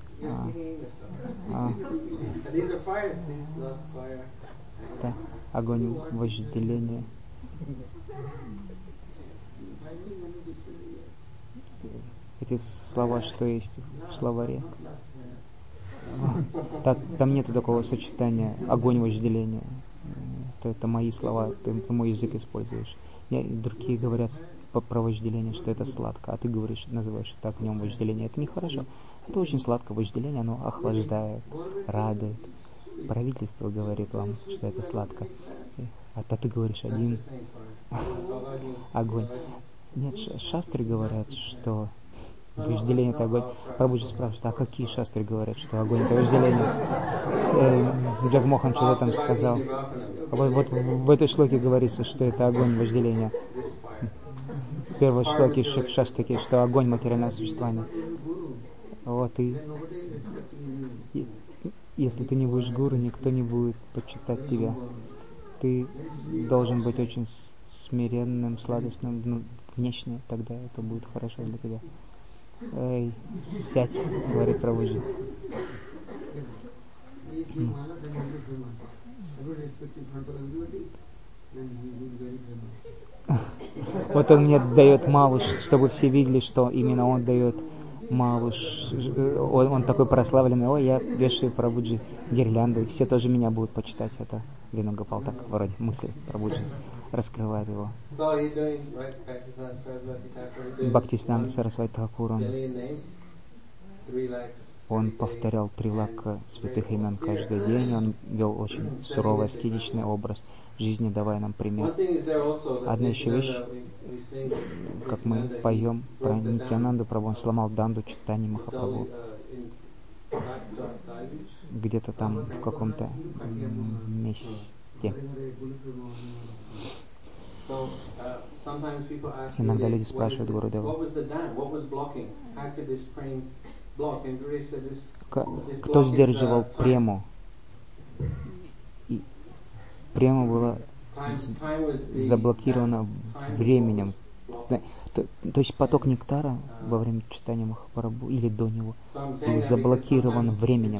A: Это огонь вожделения. Эти слова, что есть в словаре. Там нету такого сочетания огонь вожделения. Это мои слова, ты мой язык используешь. Другие говорят про вожделение, что это сладко, а ты говоришь, называешь так в нем вожделение. Это нехорошо. Это очень сладко, вожделение, оно охлаждает, радует. Правительство говорит вам, что это сладко. А ты говоришь один огонь. Нет, шастры говорят, что вожделение это огонь. Прабхуджи спрашивает, а какие шастры говорят, что огонь это вожделение? Джагмохан что-то там сказал. Вот в этой шлоке говорится, что это огонь вожделения. В первой шлоке шастаки, что огонь материального существования. Вот и если ты не будешь гуру, никто не будет почитать тебя. Ты должен быть очень смиренным, сладостным, внешне, тогда это будет хорошо для тебя. Эй, сядь, говорит Прабхуджи. Вот он мне дает малыш, чтобы все видели, что именно он дает малыш. Он такой прославленный. Ой, я вешаю Прабхуджи гирлянду, и все тоже меня будут почитать. Это Венугопал так вроде мысль Прабхуджи раскрывает его. Бхактисиданта Сарасвати Тхакур, он повторял 3 лака святых имен каждый день. Он вел очень суровый аскетичный образ жизни, давая нам пример. Одна еще вещь, как мы поем про Нитьянанду Прабху, он сломал данду Чайтаньи Махапрабху. Где-то там в каком-то месте. Иногда люди спрашивают Гурудева, кто сдерживал прему? И према была заблокирована временем. То есть поток нектара во время читания Махапрабху или до него был заблокирован временем.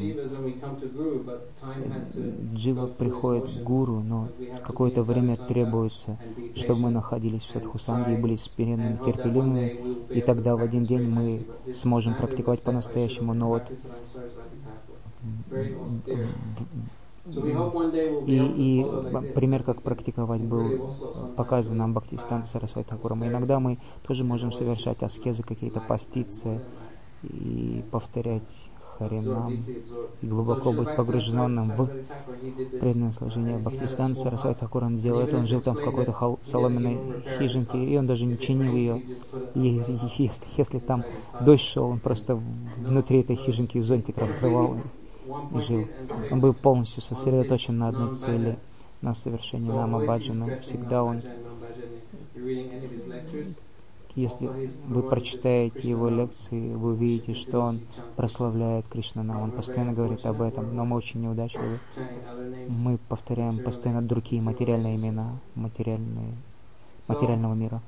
A: Джива приходит к гуру, но какое-то время требуется, чтобы мы находились в садхусанге и были смиренными, терпеливыми, и тогда в один день мы сможем практиковать по-настоящему. Но вот И пример, как практиковать, был показан нам Бхактисиданта Сарасвати Тхакуром. Иногда мы тоже можем совершать аскезы, какие-то поститься и повторять Харинам, и глубоко быть погруженным в преданное служение. Бхактисиданта Сарасвати Тхакур, он делал это, он жил там в какой-то соломенной хижинке, и он даже не чинил ее. И если там дождь шел, он просто внутри этой хижинки зонтик раскрывал и жил. Он был полностью сосредоточен на одной цели, на совершении нама-баджана. Всегда он, если вы прочитаете его лекции, вы увидите, что он прославляет Кришнанам, он постоянно говорит об этом, но мы очень неудачливы. Мы повторяем постоянно другие материальные имена, материального мира.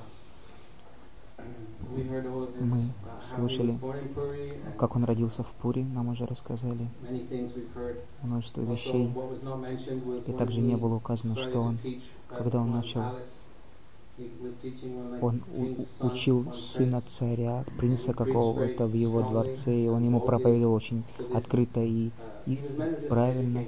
A: Мы слушали, как он родился в Пури, нам уже рассказали множество вещей. И также не было указано, что он, когда он начал, он учил сына царя, принца какого-то в его дворце, и он ему проповедовал очень открыто и правильно.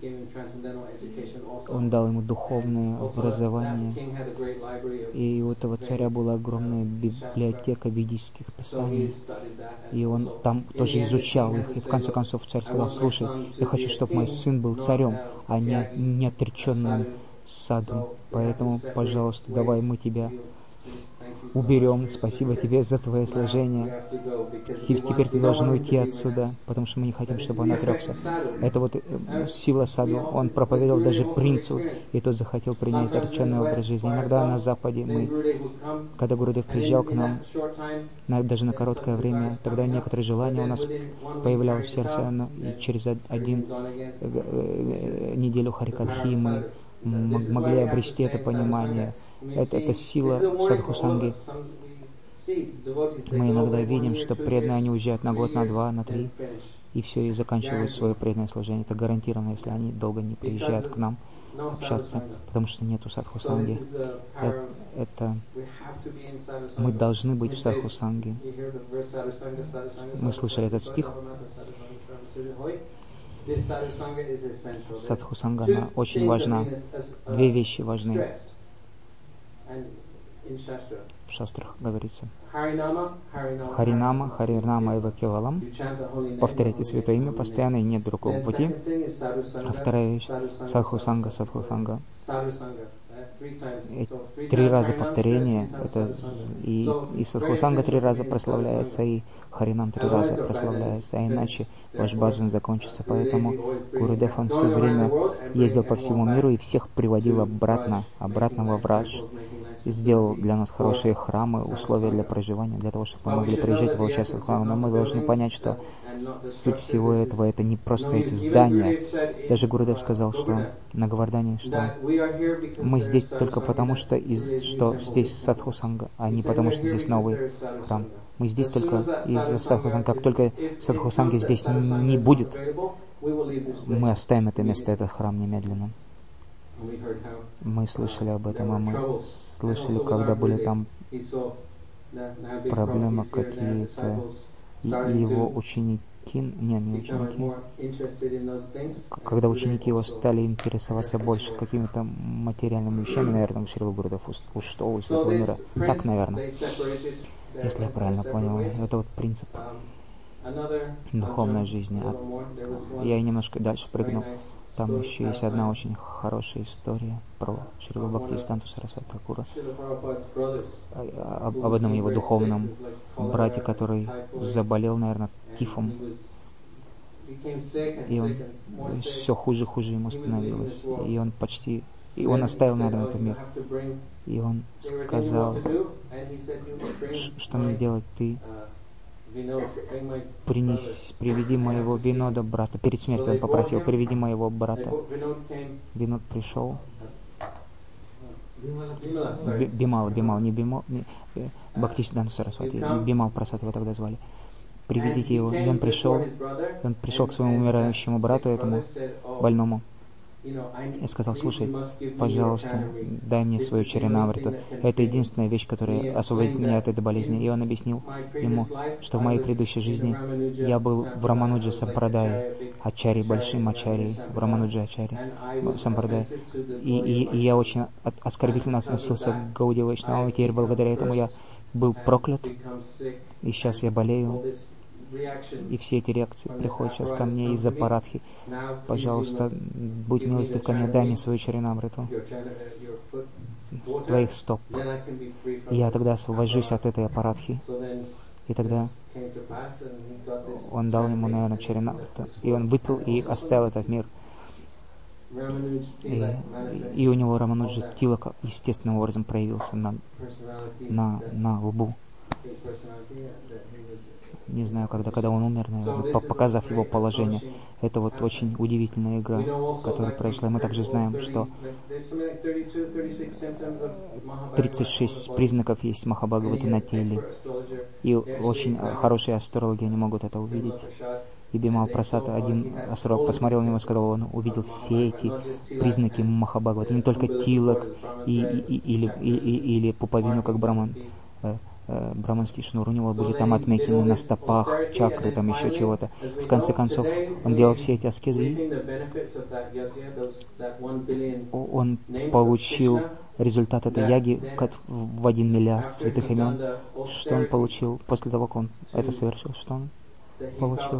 A: Он дал ему духовное образование, и у этого царя была огромная библиотека ведических писаний, и он там тоже изучал их, и в конце концов царь сказал: слушай, я хочу, чтобы мой сын был царем, а не отреченным саду, поэтому, пожалуйста, давай мы тебя уберем, спасибо тебе за твое служение, теперь ты должен уйти отсюда, потому что мы не хотим, чтобы он отрекся. Это вот сила саду, он проповедовал даже принцу, и тот захотел принять отреченный образ жизни. Иногда на Западе когда Гурудев приезжал к нам, даже на короткое время, тогда некоторые желания у нас появлялось в сердце, и через неделю Харикатхи мы могли обрести это понимание. Это сила садхусанги. Мы иногда видим, что преданные, они уезжают на год, на два, на три, и все, и заканчивают свое преданное служение. Это гарантированно, если они долго не приезжают к нам общаться, потому что нету садхусанги. Мы должны быть в садхусанге. Мы слышали этот стих. Садхусанга, она очень важна. Две вещи важны. В шастрах говорится: Харинама, Харинама эва кевалам. Повторяйте святое имя постоянно, и нет другого пути. А вторая вещь — садхусанга, садхусанга. 3 раза повторение, и садхусанга 3 раза прославляется, и Харинам 3 раза прославляется, а иначе ваш баджан закончится. Поэтому Гурудев, он все время ездил по всему миру и всех приводил обратно во Врадж, и сделал для нас хорошие храмы, условия для проживания, для того, чтобы мы могли приезжать и поучаствовать в храме. Но мы должны понять, что суть всего этого — это не просто эти здания. Даже Гурудев сказал, что на Говардхане, что мы здесь только потому, что здесь садхусанга, а не потому, что здесь новый храм. Мы здесь только из-за садхусанги. Как только садхусанги здесь не будет, мы оставим это место, этот храм немедленно. Мы слышали об этом, а мы слышали, когда были там проблемы какие-то, и его ученики, когда ученики его стали интересоваться больше какими-то материальными вещами, наверное, Шрила Гурудев ушел из этого мира. Так, наверное, если я правильно понял. Это вот принцип духовной жизни. Я немножко дальше прыгнул. Там еще есть одна очень хорошая история про Шрилу Бхактисиданту Сарасвати Тхакура, об одном его духовном брате, который заболел, наверное, тифом, и он все хуже ему становилось, и он оставил, наверное, этот мир, и он сказал: что мне делать, ты приведи моего Винода брата. Перед смертью он попросил: приведи моего брата. Винод пришел. Бимал, Бхактисиданту Сарасвати. Бимал Прасад его тогда звали. Приведите его. И он пришел к своему умирающему брату, этому больному. Я сказал: слушай, пожалуйста, дай мне свою Чаринамриту. Это единственная вещь, которая освободит меня от этой болезни. И он объяснил ему, что в моей предыдущей жизни я был в Рамануджа Сампрадае, Ачари, большим Ачари, в Рамануджа Ачари Сампрадае. И я очень оскорбительно относился к Гауди Вайшнавам, и теперь благодаря этому я был проклят, и сейчас я болею. И все эти реакции приходят сейчас ко мне из-за парадхи. Пожалуйста, будь милостив ко мне, дай мне свою Чаринамриту с твоих стоп. И я тогда освобожусь от этой аппаратхи. И тогда он дал ему, наверное, Чаринамриту. И он выпил и оставил этот мир. И у него Рамануджа Тилака естественным образом проявился на лбу. Не знаю, когда он умер, наверное, показав его положение. Это вот очень удивительная игра, которая произошла. Мы также знаем, что 36 признаков есть Махабхагаваты на теле. И очень хорошие астрологи, они могут это увидеть. И Бимал Прасад, один астролог, посмотрел на него и сказал, он увидел все эти признаки Махабхагаваты, не только тилак или пуповину, как браманский шнур, у него были там отметины на стопах, чакры, там еще чего-то. В конце концов, он делал все эти аскезы, он получил результат этой яги в 1 миллиард святых имен. Что он получил после того, как он это совершил? Что он получил?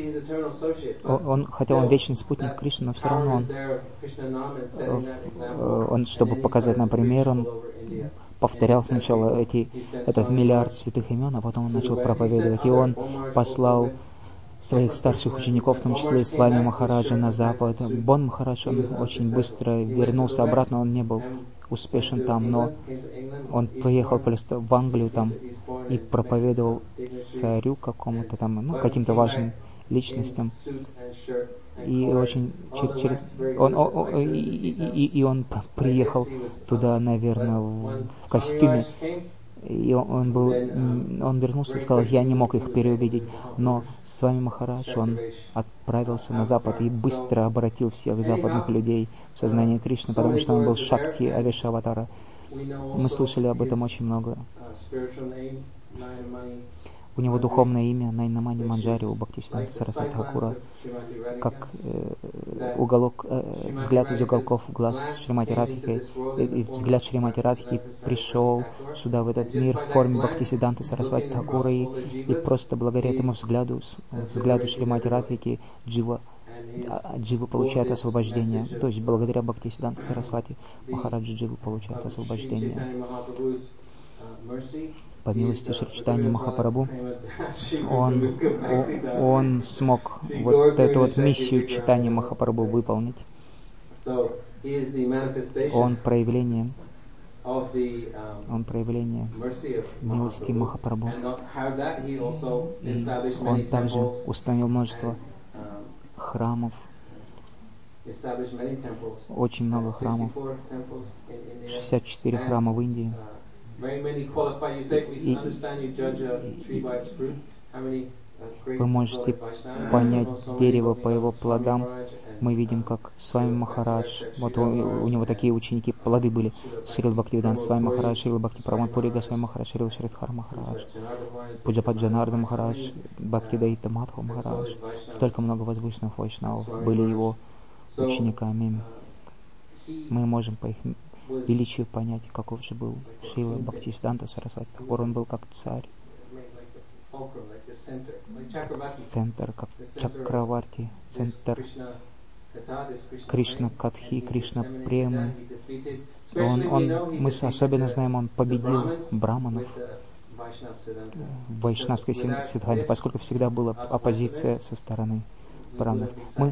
A: Хотя он вечный спутник Кришны, но все равно он, чтобы показать, например, он повторял сначала этот миллиард святых имен, а потом он начал проповедовать. И он послал своих старших учеников, в том числе и с вами Махараджа, на запад. Бон Махарадж, он очень быстро вернулся обратно, он не был успешен там, но он приехал просто в Англию там и проповедовал царю какому-то там, каким-то важным личностям. И очень он приехал туда, наверное, в костюме. И он вернулся и сказал, я не мог их переубедить. Но с вами Махарадж, он отправился на запад и быстро обратил всех западных людей в сознание Кришны, потому что он был Шакти Авешаватара. Мы слышали об этом очень много. У него духовное имя Найнамани Манджари у Бхактисиданта Сарасвати Thakura, как взгляд из уголков глаз Шримати Радхики, и взгляд Шримати Радхики пришел сюда, в этот мир, в форме Бхактисиданта Сарасвати Thakura, и просто благодаря этому взгляду Шримати Радхики Джива получает освобождение. То есть благодаря Бхактисиданта Сарасвати Махараджа Джива получает освобождение. По милости Шри Чайтанья Махапрабху, он смог вот эту вот миссию Чайтанья Махапрабху выполнить. Он проявление милости Махапрабху. И он также установил множество храмов, очень много храмов, 64 храма в Индии. Вы можете понять дерево по его плодам. Мы видим, как с вами Махарадж, вот у него такие ученики, плоды были, Шрила Бхактивиданта с вами Махарадж, Шрила Бхакти Прамод Пури Госвами Махарадж, Шрила Шридхар Махарадж, Пуджапат Джанарда Махарадж, Бхактидаита Мадхва Махарадж. Столько много возвышенных вайшнавов были его учениками. Мы можем по их величию понять, каков же был Шрила Бхактисиданта Сарасвати Thakura. Он был как царь, центр, как Чакраварти, центр Кришна Катхи, Кришна Премы. Мы особенно знаем, он победил браманов в вайшнавской сиддханте, поскольку всегда была оппозиция со стороны браманов.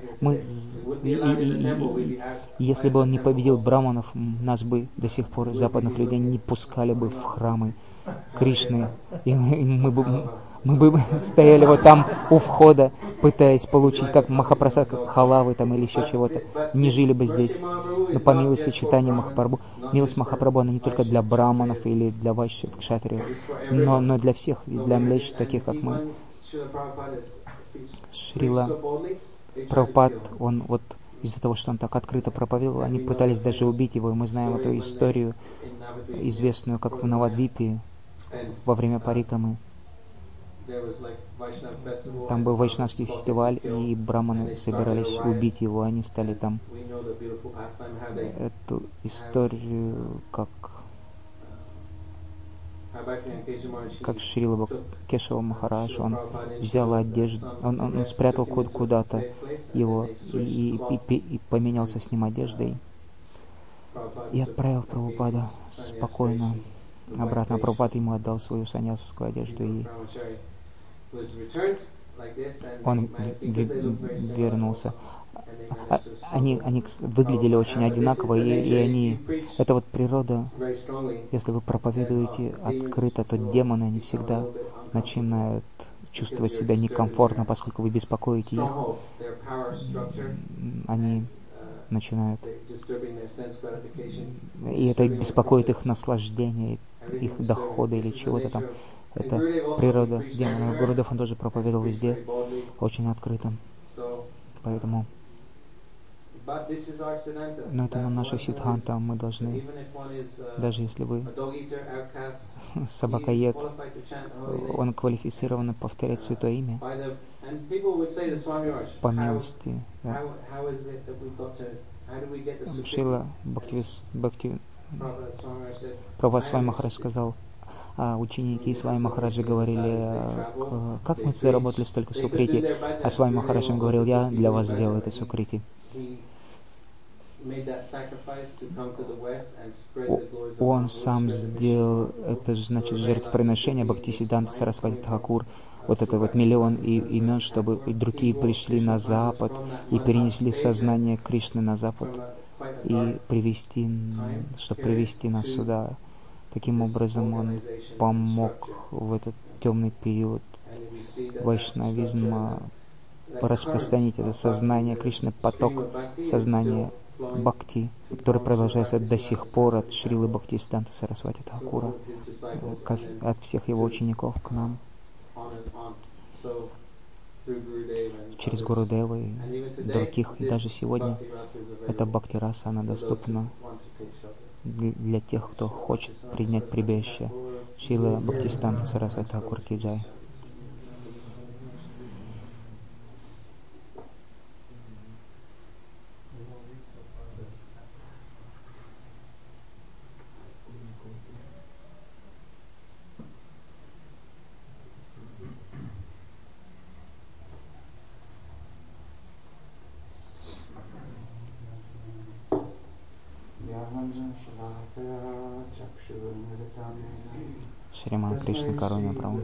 A: Если бы он не победил браманов, нас бы до сих пор, западных людей, не пускали бы в храмы Кришны. И мы бы стояли вот там у входа, пытаясь получить как Махапрасад, как халавы там или еще чего-то. Не жили бы здесь. Но по милости Чайтанья Махапрабху, милость Махапрабху, она не только для браманов или для вайшьев, кшатриев, но для всех, для млеч, таких как мы. Шрила Прабхупад, он вот из-за того, что он так открыто проповедовал, они пытались даже убить его. И мы знаем эту историю, известную как в Навадвипе, во время парикрамы. Там был вайшнавский фестиваль, и браманы собирались убить его. Они стали там эту историю, как Шрила Кешава Махарадж, он взял одежду, он спрятал куда-то его и поменялся с ним одеждой и отправил Прабхупада спокойно обратно. Прабхупад ему отдал свою саньясовскую одежду, и он вернулся. Они выглядели очень одинаково, и они... Это вот природа. Если вы проповедуете открыто, то демоны, они всегда начинают чувствовать себя некомфортно, поскольку вы беспокоите их. Они начинают... И это беспокоит их наслаждение, их доходы или чего-то там. Это природа демона. Гурудев, он тоже проповедовал везде, очень открыто. Поэтому... Но это наша сиддханта, мы должны, даже если вы собакоед, он квалифицирован повторять Святое Имя по милости. Да. Шрила Прабхупад Свами Махарадж сказал, ученики Свами Махараджа говорили, как мы заработали столько сукрити, а Свами Махарадж им говорил, я для вас сделал это сукрити. Он сам сделал это, значит, жертвоприношение Бхактисиддханта Сарасвати Тхакур, вот это вот миллион имен, чтобы и другие пришли на Запад и перенесли сознание Кришны на Запад и чтобы привести нас сюда. Таким образом он помог в этот темный период вайшнавизма распространить это сознание Кришны, поток сознания Бхакти, который продолжается до сих пор от Шрилы Бхактисиддханта Сарасвати Тхакура, от всех его учеников к нам, через Гурудева и других. И даже сегодня эта Бхакти-раса, она доступна для тех, кто хочет принять прибежище. Шрила Бхактисиддханта Сарасвати Тхакур ки джай. Шриман Кришна Каруня Прабху.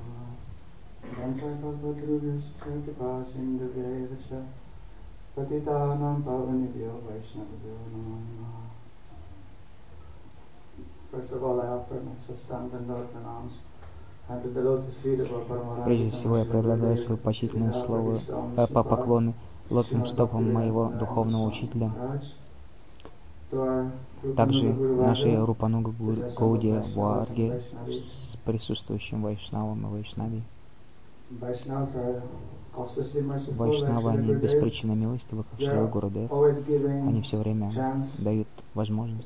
A: Прежде всего я предлагаю свои почтительные слова, поклоны лотосным стопам моего духовного учителя, также нашей Рупануга Гаудия Варге, с присутствующим Вайшнавом и Вайшнави. Вайшнавы, они беспричинно милостивы, как Шрила Гурудев. Они все время дают возможность,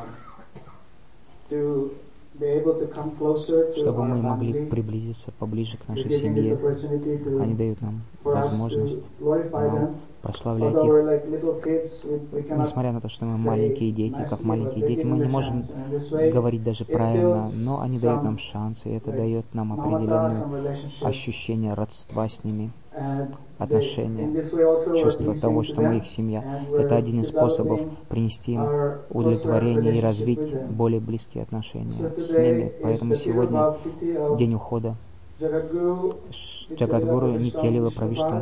A: чтобы мы могли приблизиться поближе к нашей семье. Они дают нам возможность прославлять их. Несмотря на то, что мы маленькие дети, как маленькие дети, мы не можем говорить даже правильно, но они дают нам шансы, и это дает нам определенное ощущение родства с ними, отношения, чувство того, что мы их семья. Это один из способов принести им удовлетворение и развить более близкие отношения с ними. Поэтому сегодня день ухода Джагадгуру Нитья-лила Правишту,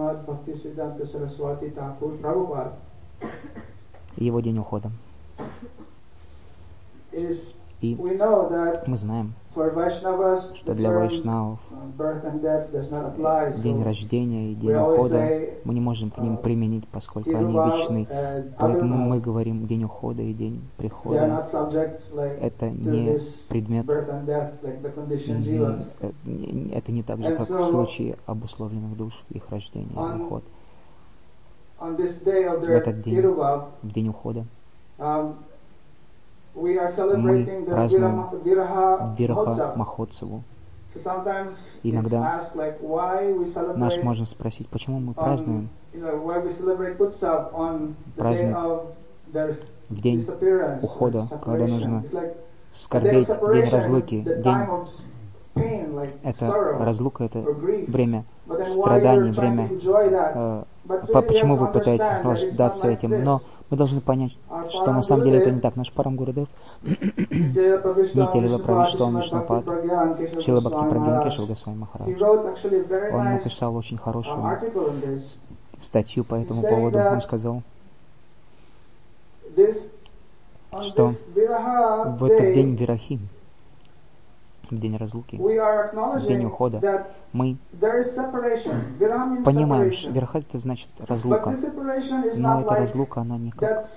A: его день ухода. И мы знаем, что для вайшнавов день рождения и день ухода мы не можем к ним применить, поскольку они вечны. Поэтому мы говорим день ухода и день прихода. Это не предмет, это не так же, как в случае обусловленных душ, их рождения и уход. в этот день, в день ухода, мы празднуем Вираха Махотсаву. Иногда нас можно спросить, почему мы празднуем праздник в день ухода, когда нужно скорбеть, день разлуки, это разлука, это время страданий, время... Почему вы пытаетесь наслаждаться этим? Но мы должны понять, что на самом деле это не так. Наш Парам Гурудев, Нитья Лила Правиштвам Вишнупад, Шрила Бхакти Прагьян Кешава Госвами Махарадж, он написал очень хорошую статью по этому поводу. Он сказал, что в этот день Вирахи, в день разлуки, в день ухода, мы понимаем, что Вираха это значит разлука, но эта разлука, она никак.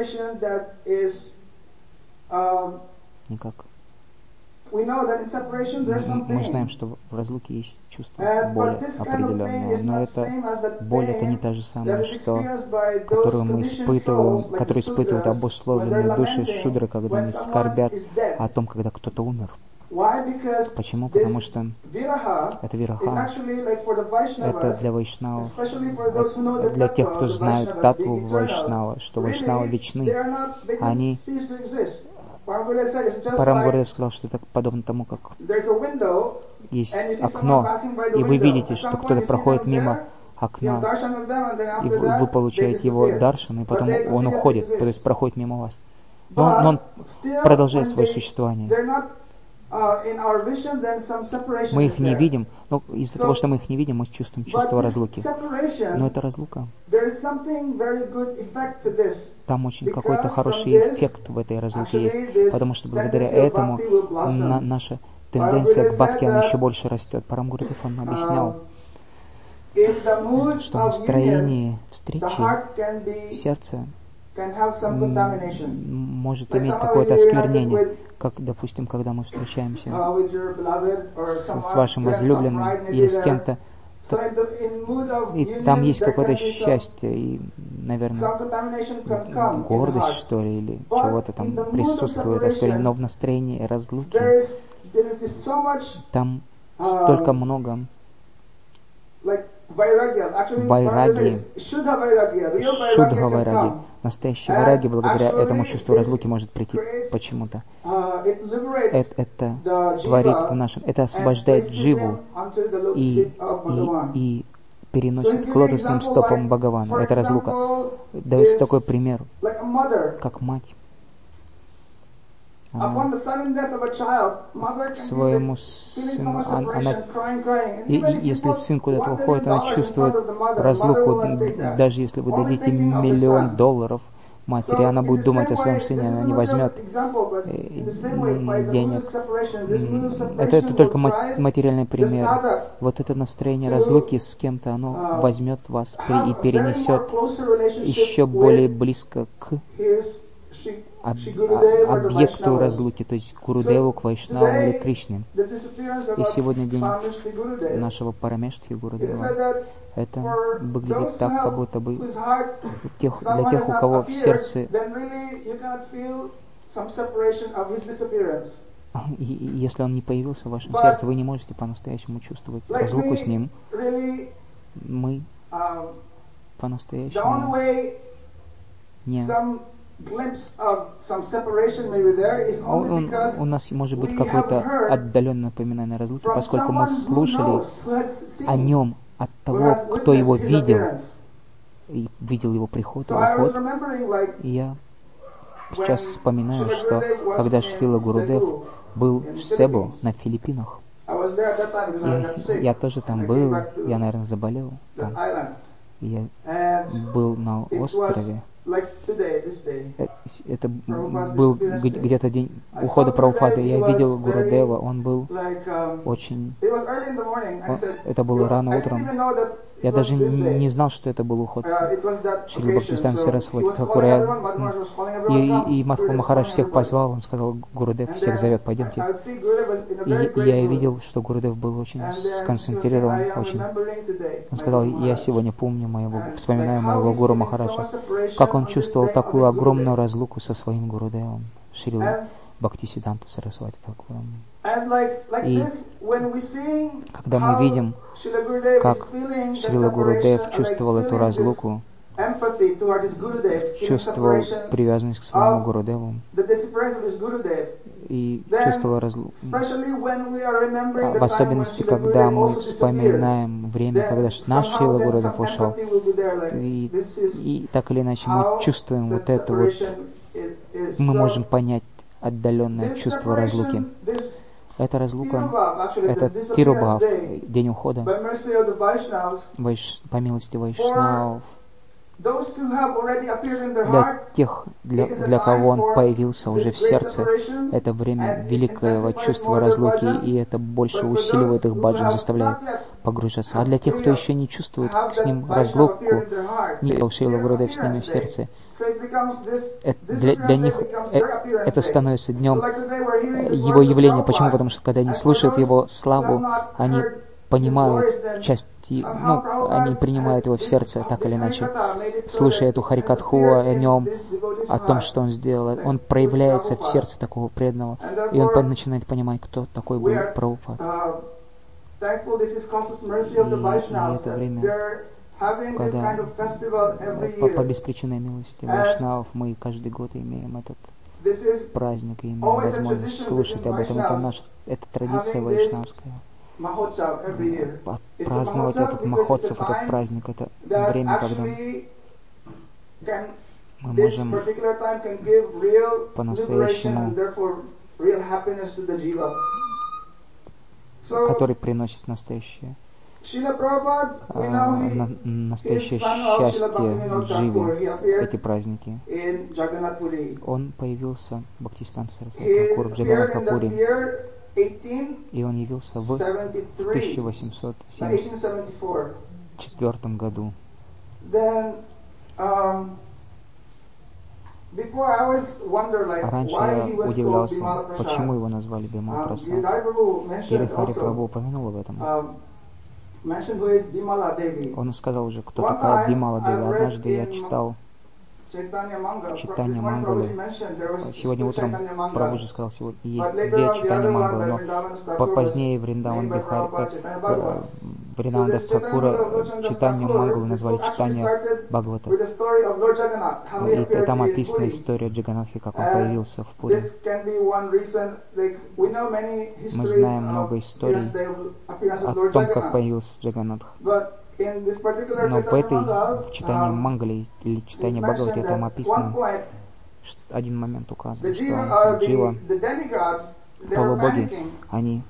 A: Мы знаем, что в разлуке есть чувство боли определенное, но эта боль это не та же самая, которую мы испытываем, которую испытывают обусловленные души шудры, когда они скорбят о том, когда кто-то умер. Почему? Потому что это Вираха, это для вайшнавов, для тех, кто знает татву Вайшнава, что Вайшнавы вечны, они... Парам Гурудев сказал, что это подобно тому, как есть окно, и вы видите, что кто-то проходит мимо окна, и вы получаете его даршан, и потом он уходит, то есть проходит мимо вас. Но он продолжает свое существование. Мы их не видим, но из-за того, что мы их не видим, мы чувствуем чувство разлуки. Но это разлука. Там очень какой-то хороший эффект в этой разлуке есть, потому что благодаря этому наша тенденция к бхакти, она еще больше растет. Парам Гурудев, он объяснял, что в настроении встречи сердце может иметь какое-то осквернение, как, допустим, когда мы встречаемся с вашим возлюбленным или с кем-то, и там есть какое-то счастье и, наверное, гордость, что ли, или чего-то там присутствует, осквернение, но в настроении разлуки там столько много вайраги, шудха вайраги. Настоящий вайраги благодаря этому чувству разлуки может прийти почему-то. Это творит в нашем, это освобождает дживу и переносит к лотосным стопам Бхагавана. Это разлука. Дается такой пример, как мать. Она к своему сыну, и если сын куда-то уходит, она чувствует разлуку, даже если вы дадите $1 миллион матери, она будет думать о своем сыне, она не возьмет денег. Это только материальный пример. Вот это настроение разлуки с кем-то, оно возьмет вас и перенесет еще более близко к объекту разлуки, то есть к Гурудеву, к Вайшнаву или Кришне. И сегодня день нашего Парамештхи Гурудева. Это выглядит так, как будто бы для тех, у кого в сердце... И если он не появился в вашем сердце, вы не можете по-настоящему чувствовать разлуку с ним. Мы по-настоящему не... У нас может быть какое-то отдаленное напоминание разлуки, поскольку мы слушали о нем от того, кто его видел, и видел его приход и уход. И я сейчас вспоминаю, что когда Шрила Гурудев был в Себу на Филиппинах, я тоже там был, я, наверное, заболел там. Я был на острове. Это был где-то день ухода Прабхупады. Я видел Гурудева, он был очень... Это было рано утром. Я даже не знал, что это был уход Шрила Бхактисиданта Сарасвати Тхакура. И Мадхва Махарадж всех позвал, он сказал, Гурудев всех зовет, пойдемте. И я видел, что Гурудев был очень сконцентрирован, очень. Он сказал, я сегодня помню вспоминаю моего Гуру Махараджа, как он чувствовал такую огромную разлуку со своим Гурудевом, Шрила Бхактисиданта Сарасвати Тхакуром. И когда мы видим, как Шрила Гурудев чувствовал эту разлуку, чувствовал привязанность к своему Гурудеву и чувствовал разлуку. В особенности, когда мы вспоминаем время, когда наш Шрила Гурудев ушел, и так или иначе мы чувствуем вот это вот, мы можем понять отдаленное чувство разлуки. Эта разлука, это Тирубхав, день ухода, по милости Вайшнав. Для тех, для кого он появился уже в сердце, это время великого чувства разлуки, и это больше усиливает их баджан, заставляет погружаться. А для тех, кто еще не чувствует с ним разлуку, не был Шрила Гурудев с ними в сердце, для них это становится днем его явления. Почему? Потому что когда они слушают его славу, они понимают части, они принимают его в сердце, так или иначе. Слушая эту Харикатху о нем, о том, что он сделал, он проявляется в сердце такого преданного, и он начинает понимать, кто такой был Прабхупад. И это время, когда по беспричинной милости Вайшнавов мы каждый год имеем этот праздник, и имеем возможность слушать об этом. Это традиция вайшнавская. Праздновать этот махотсав, этот праздник, это время, когда мы можем по-настоящему, который приносит настоящее счастье дживе, эти праздники. Он появился, Бхактисиданта Сарасвати Тхакур, в Джаганнатхапури, и он явился в 1874 году. Раньше я удивлялся, почему его назвали Бимала Прасад. Гиридхари Прабху упомянул об этом. Он сказал уже, кто такая Бимала Деви. Однажды я читал Читания Мангалы. Сегодня утром Прабху же сказал, сегодня есть две Читания Мангалы, но позднее Вриндаван Дас Тхакура Читанию Мангалы назвали Читания Бхагавата. И там описана история Джаганатхи, как он появился в Пури. Мы знаем много историй о том, как появился Джаганатх. Но в читании Мангали или читании Бхагавати там описано, один момент указан, что Джива, полубоги, они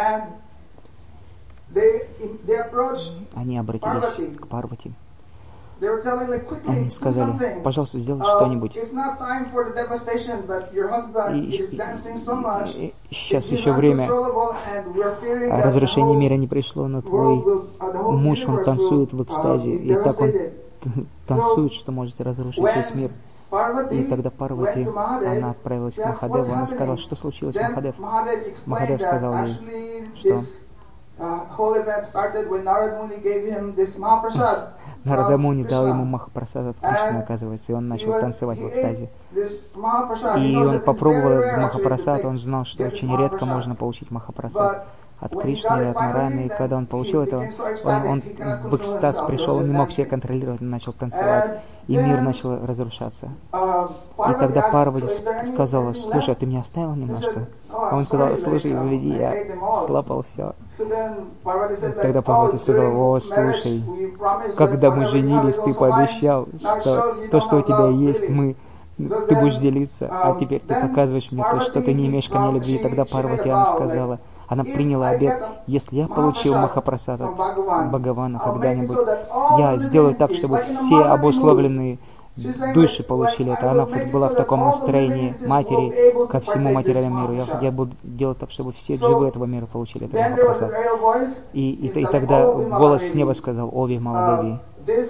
A: обратились к Парвати. Они сказали, пожалуйста, сделай что-нибудь. И сейчас еще время разрушения мира не пришло, но твой муж, он танцует в экстазе, и так он танцует, что может разрушить весь мир. И тогда Парвати, она отправилась к Махадеву, она сказала, что случилось, Махадев? Махадев сказал ей, что Нарада Муни дал ему Махапрасад от Кришны, оказывается, и он начал танцевать в экстазе. И он попробовал этот Махапрасад, он знал, что очень редко можно получить Махапрасад от Кришны или от Нараяны, и когда он получил это, он в экстаз пришел, он не мог себя контролировать, он начал танцевать, и мир начал разрушаться. И тогда Парвати сказала, слушай, а ты меня оставил немножко? А он сказал, слушай, извини, я слопал все. Тогда Парвати сказала, о, слушай, когда мы женились, ты пообещал, что то, что у тебя есть, ты будешь делиться, а теперь ты показываешь мне то, что ты не имеешь ко мне любви. И тогда Парвати, она сказала, она приняла обет, если я получил Махапрасад от Бхагавана когда-нибудь, я сделаю так, чтобы все обусловленные души получили это. Она была в таком настроении матери ко всему материальному миру. Я буду делать так, чтобы все дживы этого мира получили это Махапрасад. И тогда голос с неба сказал: «О Вимала Деви,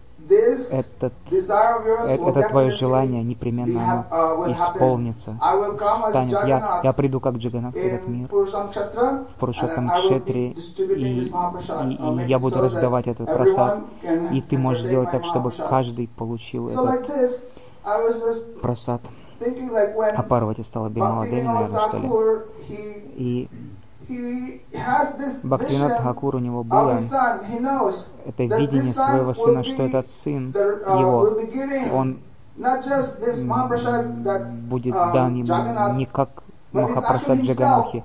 A: это твое желание, непременно оно исполнится, станет. Я приду как Джаганнат в этот мир, в Пурушоттам Кшетре, и я буду раздавать этот прасад, и ты можешь сделать так, чтобы каждый получил этот прасад». А Парвати стала Бимала Деви, наверное, что ли. И Бхактивинод Тхакур, у него было это видение своего сына, что этот сын его, он будет дан ему не как Махапрасад Джаганнатхи,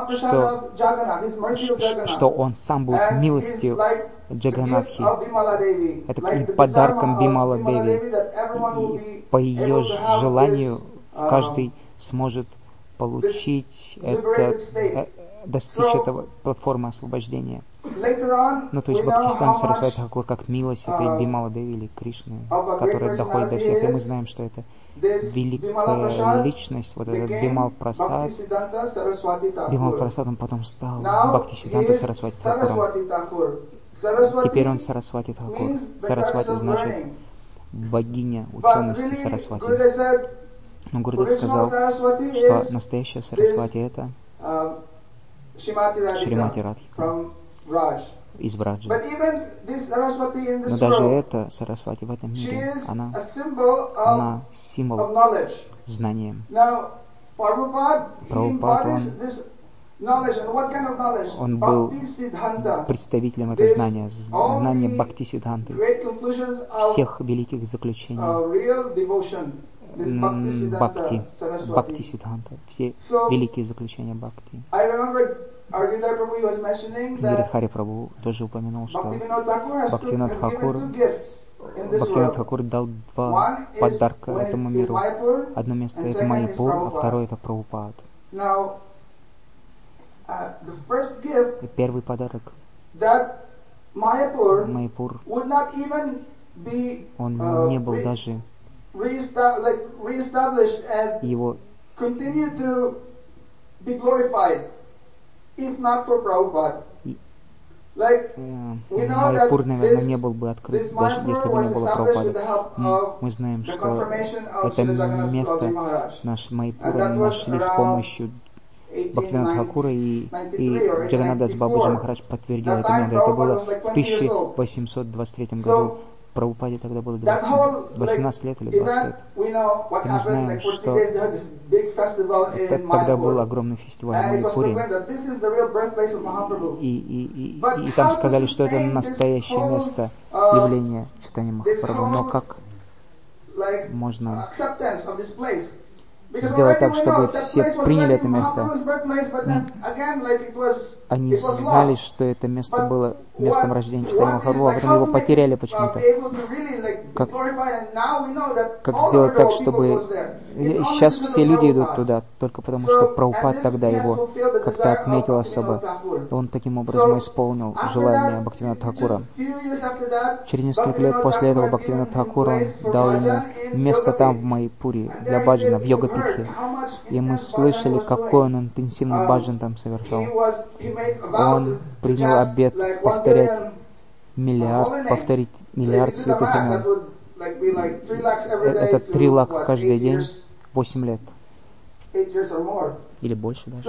A: что он сам будет милостью Джаганнатхи. Это и подарком Бимала Деви. И по ее желанию каждый сможет получить достичь этого платформы освобождения. Ну, то есть Бхактисиданта Сарасвати Тхакур как милость этой Бимала Деви или Кришны, которая доходит до всех. И мы знаем, что это великая личность, вот этот Бимал Прасад. Бимал Прасад, он потом стал Бхактисиданта Сарасвати Тхакуром. Теперь он Сарасвати Тхакур. Сарасвати значит богиня учености Сарасвати. Но Гурудев сказал, что настоящая Сарасвати это Шримати Радхика из Враджи. Но даже эта Сарасвати в этом мире, она символ знания. Прабхупад, он был представителем этого знания, знания Бхактисиддханты, всех великих заключений Бхакти-сиддханта, все великие заключения Бхакти. Гиридхари Прабху тоже упомянул, что Бхактивинод Тхакур дал два подарка этому миру. Одно место это Майяпур, а второе это Прабхупад. И первый подарок Майяпур, он не был даже его Майяпур, наверное, не был бы открыт, даже если бы не было Прабхупады. Мы знаем, что это место, наш Майяпур, нашли с помощью Бхактивинода Тхакура, и Джаганнатдас Бабаджи Махарадж подтвердил это место. Это было в 1823 году. Прабхупаде тогда было 18 лет или 20 лет. И мы знаем, что тогда был огромный фестиваль в Майяпуре. И там сказали, что это настоящее место явления Чайтанья Махапрабху. Но как можно сделать так, чтобы все приняли это место? Они знали, что это место было местом рождения Чайтанья Махапрабху, а потом его потеряли почему-то. Как сделать так, чтобы... Сейчас все люди идут туда, только потому что Прабхупад тогда его как-то отметил особо. Он таким образом исполнил желание Бхактивинода Тхакура. Через несколько лет после этого Бхактивинод Тхакур дал ему место там, в Майяпуре, для баджана, в йога-питхе. И мы слышали, какой он интенсивный баджан там совершал. Он принял обет повторить миллиард святых имен. Это 3 лаха каждый день, 8 лет. Или больше даже.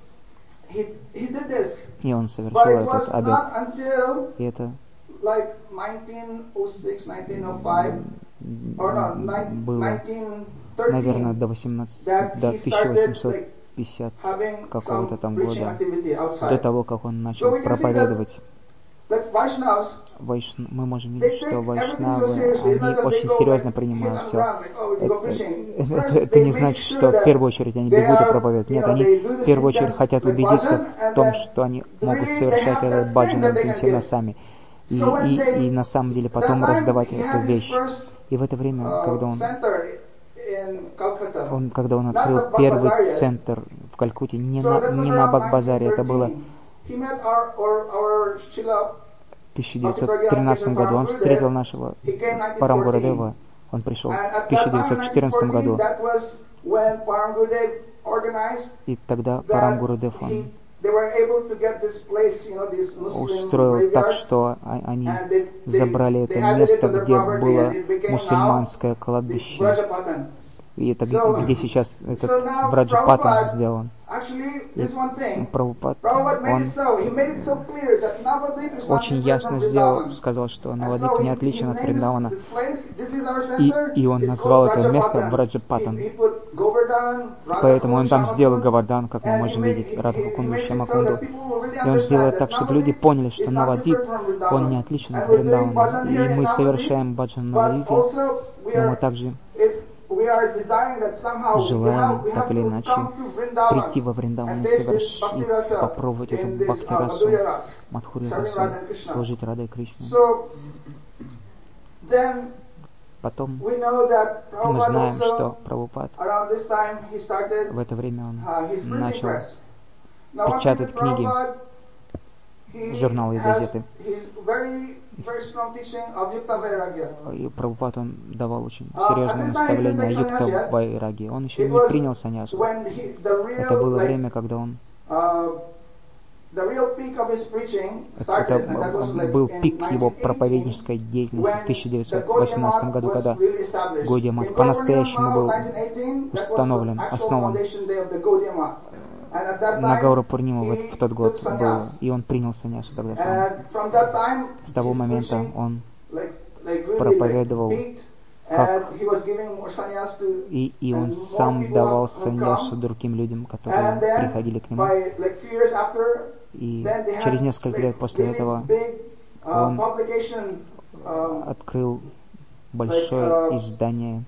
A: И он совершил этот обет. И это было, наверное, до 1850 какого-то там года, до того, как он начал проповедовать. Мы можем видеть, что вайшнавы, они очень серьезно принимают все. Это не значит, что в первую очередь они бегут и проповедуют. Нет, они в первую очередь хотят убедиться в том, что они могут совершать этот баджан интенсивно сами. И на самом деле потом раздавать эту вещь. И в это время, когда он открыл первый центр в Калькутте, не на Бак-базаре, это было в 1913 году, он встретил нашего Парам Гурудева Он пришел в 1914 году. И тогда Парам Гурудев он устроил так, что они забрали это место, где было мусульманское кладбище. И это где сейчас этот Враджапатан сделан. И Прабхупад, он очень ясно сказал, что Навадвип не отличен от Вриндавана. И он назвал это место Враджапатан. Поэтому он там сделал Гавардан, как мы можем видеть, Радхакунду, Шьямакунду. И он сделал так, чтобы люди поняли, что Навадвип, он не отличен от Вриндавана. И мы совершаем баджан Навадвипе, но мы также желаем, так или иначе, прийти во Вриндаван и попробовать эту бхакти-расу, Мадхури-расу, служить Радой Кришне. Потом мы знаем, что Прабхупад в это время он начал печатать книги, журналы и газеты. И Прабхупад, он давал очень серьезное наставление Юкта Вайраги. Он еще не принял саньясу. Это было время, когда он... Это был пик его проповеднической деятельности в 1918 году, когда Гаудия Мат по-настоящему был основан. На Гаура Пурниму в тот год был, и он принял саньясу тогда сам. С того момента он проповедовал, как и он сам давал саньясу другим людям, которые приходили к нему. И через несколько лет после этого он открыл большое издание.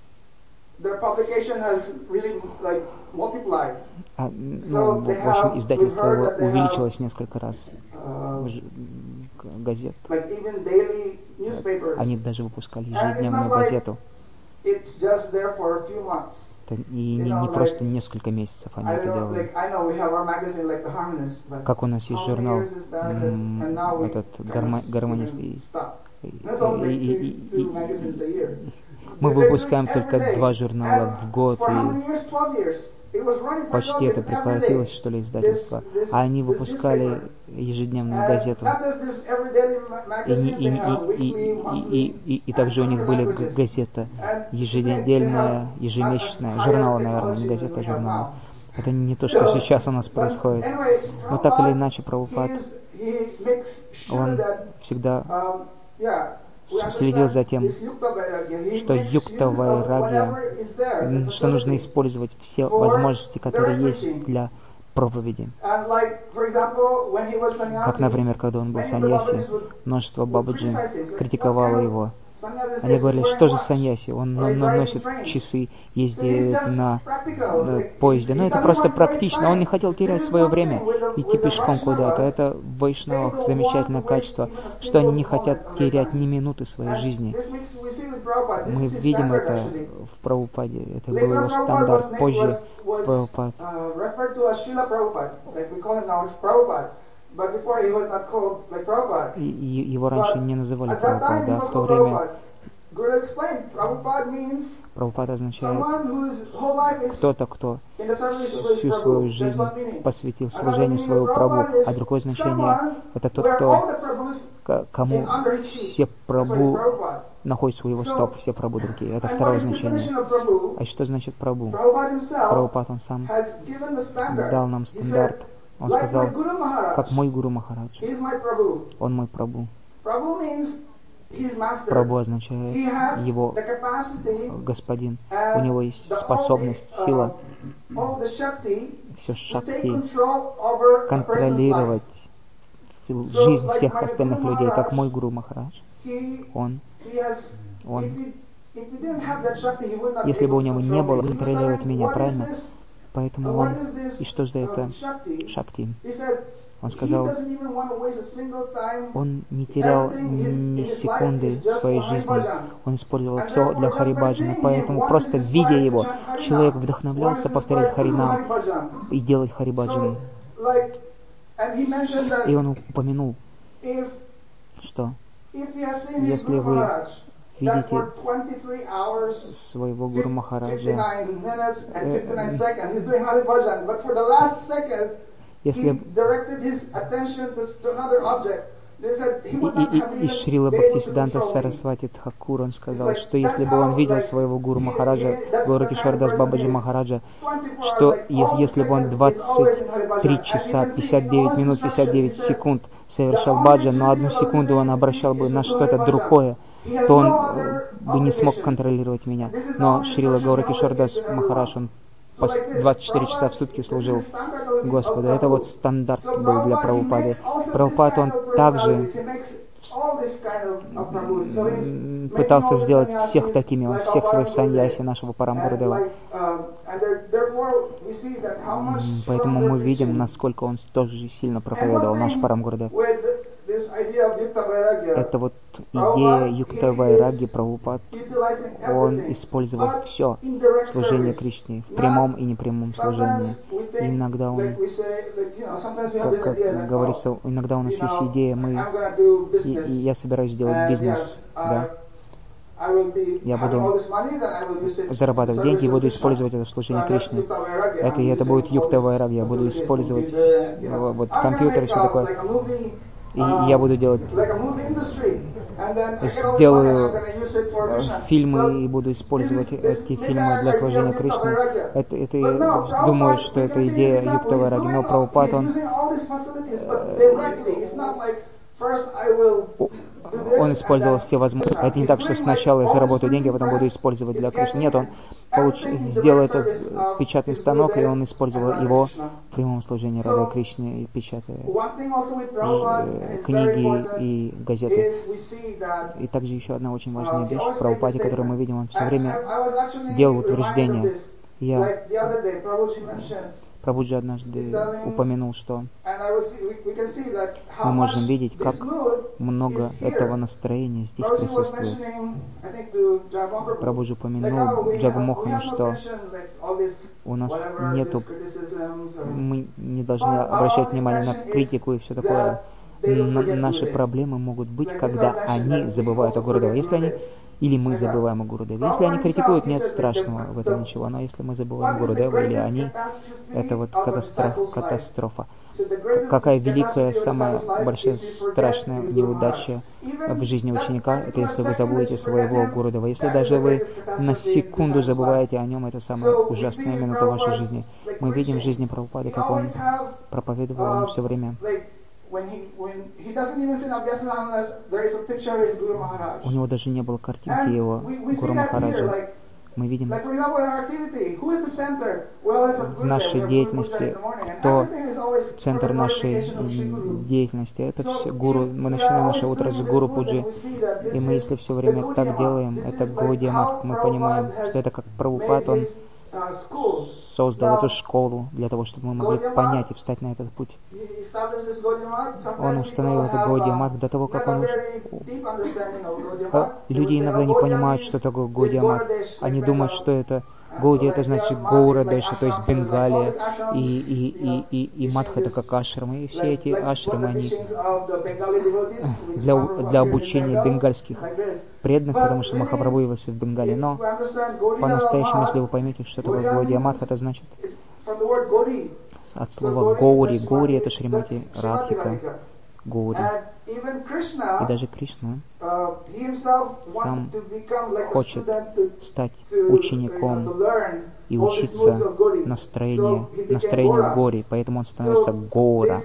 A: В общем, издательство его увеличилось несколько раз. Газет. Они даже выпускали ежедневную газету. И не просто несколько месяцев они это делали. Как у нас есть журнал, этот гармонист. Мы выпускаем только 2 журнала в год, и почти это прекратилось, что ли, издательство. А они выпускали ежедневную газету. И также у них были газета еженедельная, ежемесячная, журналы, наверное, не газета, а журналы. Это не то, что сейчас у нас происходит. Но так или иначе, Прабхупад, он всегда следил за тем, что юкта вайрагья, что нужно использовать все возможности, которые есть для проповеди. Как, например, когда он был саньяси, множество бабаджи критиковало его. Они говорили, что же саньяси, он носит часы, ездит на поезде. Но это просто практично, он не хотел терять свое время, идти пешком куда-то. Это в вайшнавах замечательное качество, что они не хотят терять ни минуты своей жизни. Мы видим это в Прабхупаде, это был его стандарт. Позже Прабхупад его раньше не называли Прабхупад, да, в то время Прабхупад означает кто-то, кто всю свою жизнь посвятил служению своего Прабху, а другое значение это тот, кто, кому все Прабху находятся у его стоп, все Прабху другие. Это второе значение. А что значит Прабху? Прабхупад, он сам дал нам стандарт. Он сказал, как мой Гуру Махарадж, он мой Прабху. Прабху означает его господин. У него есть способность, сила, все шакти, контролировать жизнь всех остальных людей, как мой Гуру Махарадж. Он, если бы у него не было, контролировать меня, правильно? Поэтому он, и что же это шакти? Он сказал, он не терял ни секунды в своей жизни, он использовал все для Харибаджана, поэтому просто видя его, человек вдохновлялся повторять Харинам и делать Харибаджан. И он упомянул, что если вы видите своего Гуру Махараджа. Если и Шрила Бхактисиданта Сарасвати Тхакур, он сказал, что если бы он видел своего Гуру Махараджа, Гауракишвардас Бабаджи Махараджа, что если бы он 23 часа, 59 минут, 59 секунд совершал баджан, но 1 секунду он обращал бы на что-то другое, то он бы не смог контролировать меня. Но Шрила Гауракишвардас Махарадж, он 24 часа в сутки служил Господу. Это вот стандарт был для Прабхупады. Прабхупад, он также пытался сделать всех такими, он всех своих саньяси нашего Парамгурудева. Поэтому мы видим, насколько он тоже сильно проповедовал наш Парамгурудев. Это вот идея Юкта Вайраги Прабхупад, он использовал все в служении Кришне, в прямом и непрямом служении. И иногда он, как говорится, иногда у нас есть идея, я собираюсь делать бизнес, да. Я буду зарабатывать деньги и буду использовать это в служении Кришне. Это будет Юкта Вайраги, я буду использовать вот компьютер и все такое. И я буду сделаю фильмы и буду использовать эти фильмы для служения Кришне. Это думаю, что это идея Юкта Вайраги. Но Прабхупад, он использовал все возможности. Это не так, что сначала я заработаю деньги, а потом буду использовать для Кришны. Нет, он сделал это в печатный станок, и он использовал его в прямом служении Рады Кришны, печатая книги и газеты. И также еще одна очень важная вещь в Прабхупаде, которую мы видим, он все время делал утверждения. Прабхуджи однажды упомянул, что мы можем видеть, как много этого настроения здесь присутствует. Прабхуджи упомянул Джагамохану, что у нас нету, мы не должны обращать внимание на критику и все такое. Наши проблемы могут быть, когда они забывают о Гурудеве. Если они или мы забываем о Гурудеве. Если они критикуют, нет страшного в этом ничего. Но если мы забываем о Гурудеве или они, это вот катастрофа. Какая великая, самая большая, страшная неудача в жизни ученика, это если вы забудете своего Гурудева. Если даже вы на секунду забываете о нем, это самая ужасная минута вашей жизни. Мы видим в жизни Прабхупады, как он проповедовал, он все время. У него даже не было картинки его Гуру Махараджа. Мы видим в нашей деятельности, кто центр нашей деятельности. Это все Гуру. Мы начинаем наше утро с Гуру Пуджи. И мы, если все время так делаем, это Гаудия Матх. Мы понимаем, что это как Прабхупад, он создал эту школу для того, чтобы мы могли понять и встать на этот путь. Он установил это Гаудия Матх до того, как он... Люди иногда не понимают, что такое Гаудия Матх. Они думают, что это... Гаудия — это значит Гаура Деша, то есть Бенгалия, и Матха — это как ашрамы. И все эти ашрамы, они для обучения бенгальских преданных, потому что Махапрабху явился в Бенгалии. Но по-настоящему, если вы поймете, что такое Гаудия Матха, это значит от слова Гаури. Гаури — это Шримати Радхика. Гаури. И даже Кришна сам хочет стать учеником и учиться настроению Гори, поэтому он становится Гора.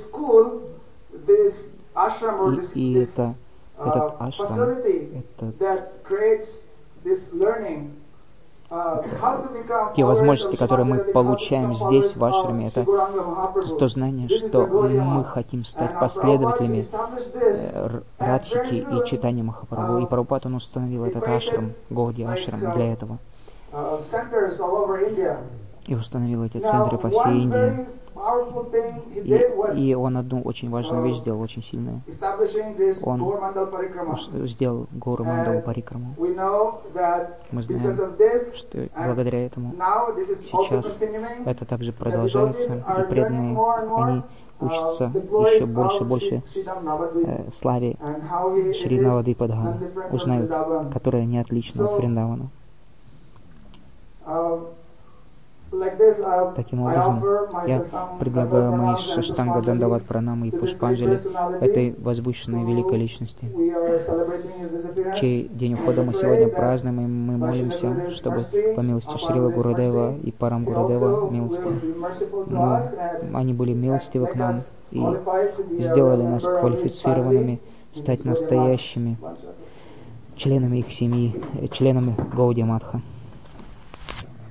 A: И этот ашрам, те возможности, которые мы получаем здесь, в ашраме, это то знание, что мы хотим стать последователями Радхики и читания Махапрабху. И Прабхупад, он установил этот ашрам, Гаудия ашрам для этого. И установил эти центры по всей Индии. И он одну очень важную вещь сделал, очень сильную. Он сделал Гору Мандалу Парикраму. Мы знаем, что благодаря этому сейчас это также продолжается, и преданные, они учатся еще больше и больше славе Шри Навадвипадхана, узнают, которая не отлична от Вриндавана. Таким образом, я предлагаю мои Саштанга Дандават Пранамы и Пушпанджали этой возвышенной великой личности, чей день ухода мы сегодня празднуем, и мы молимся, чтобы по милости Шрила Гурудева и Парам Гурудева они были милостивы к нам и сделали нас квалифицированными стать настоящими членами их семьи, членами Гаудия Матха.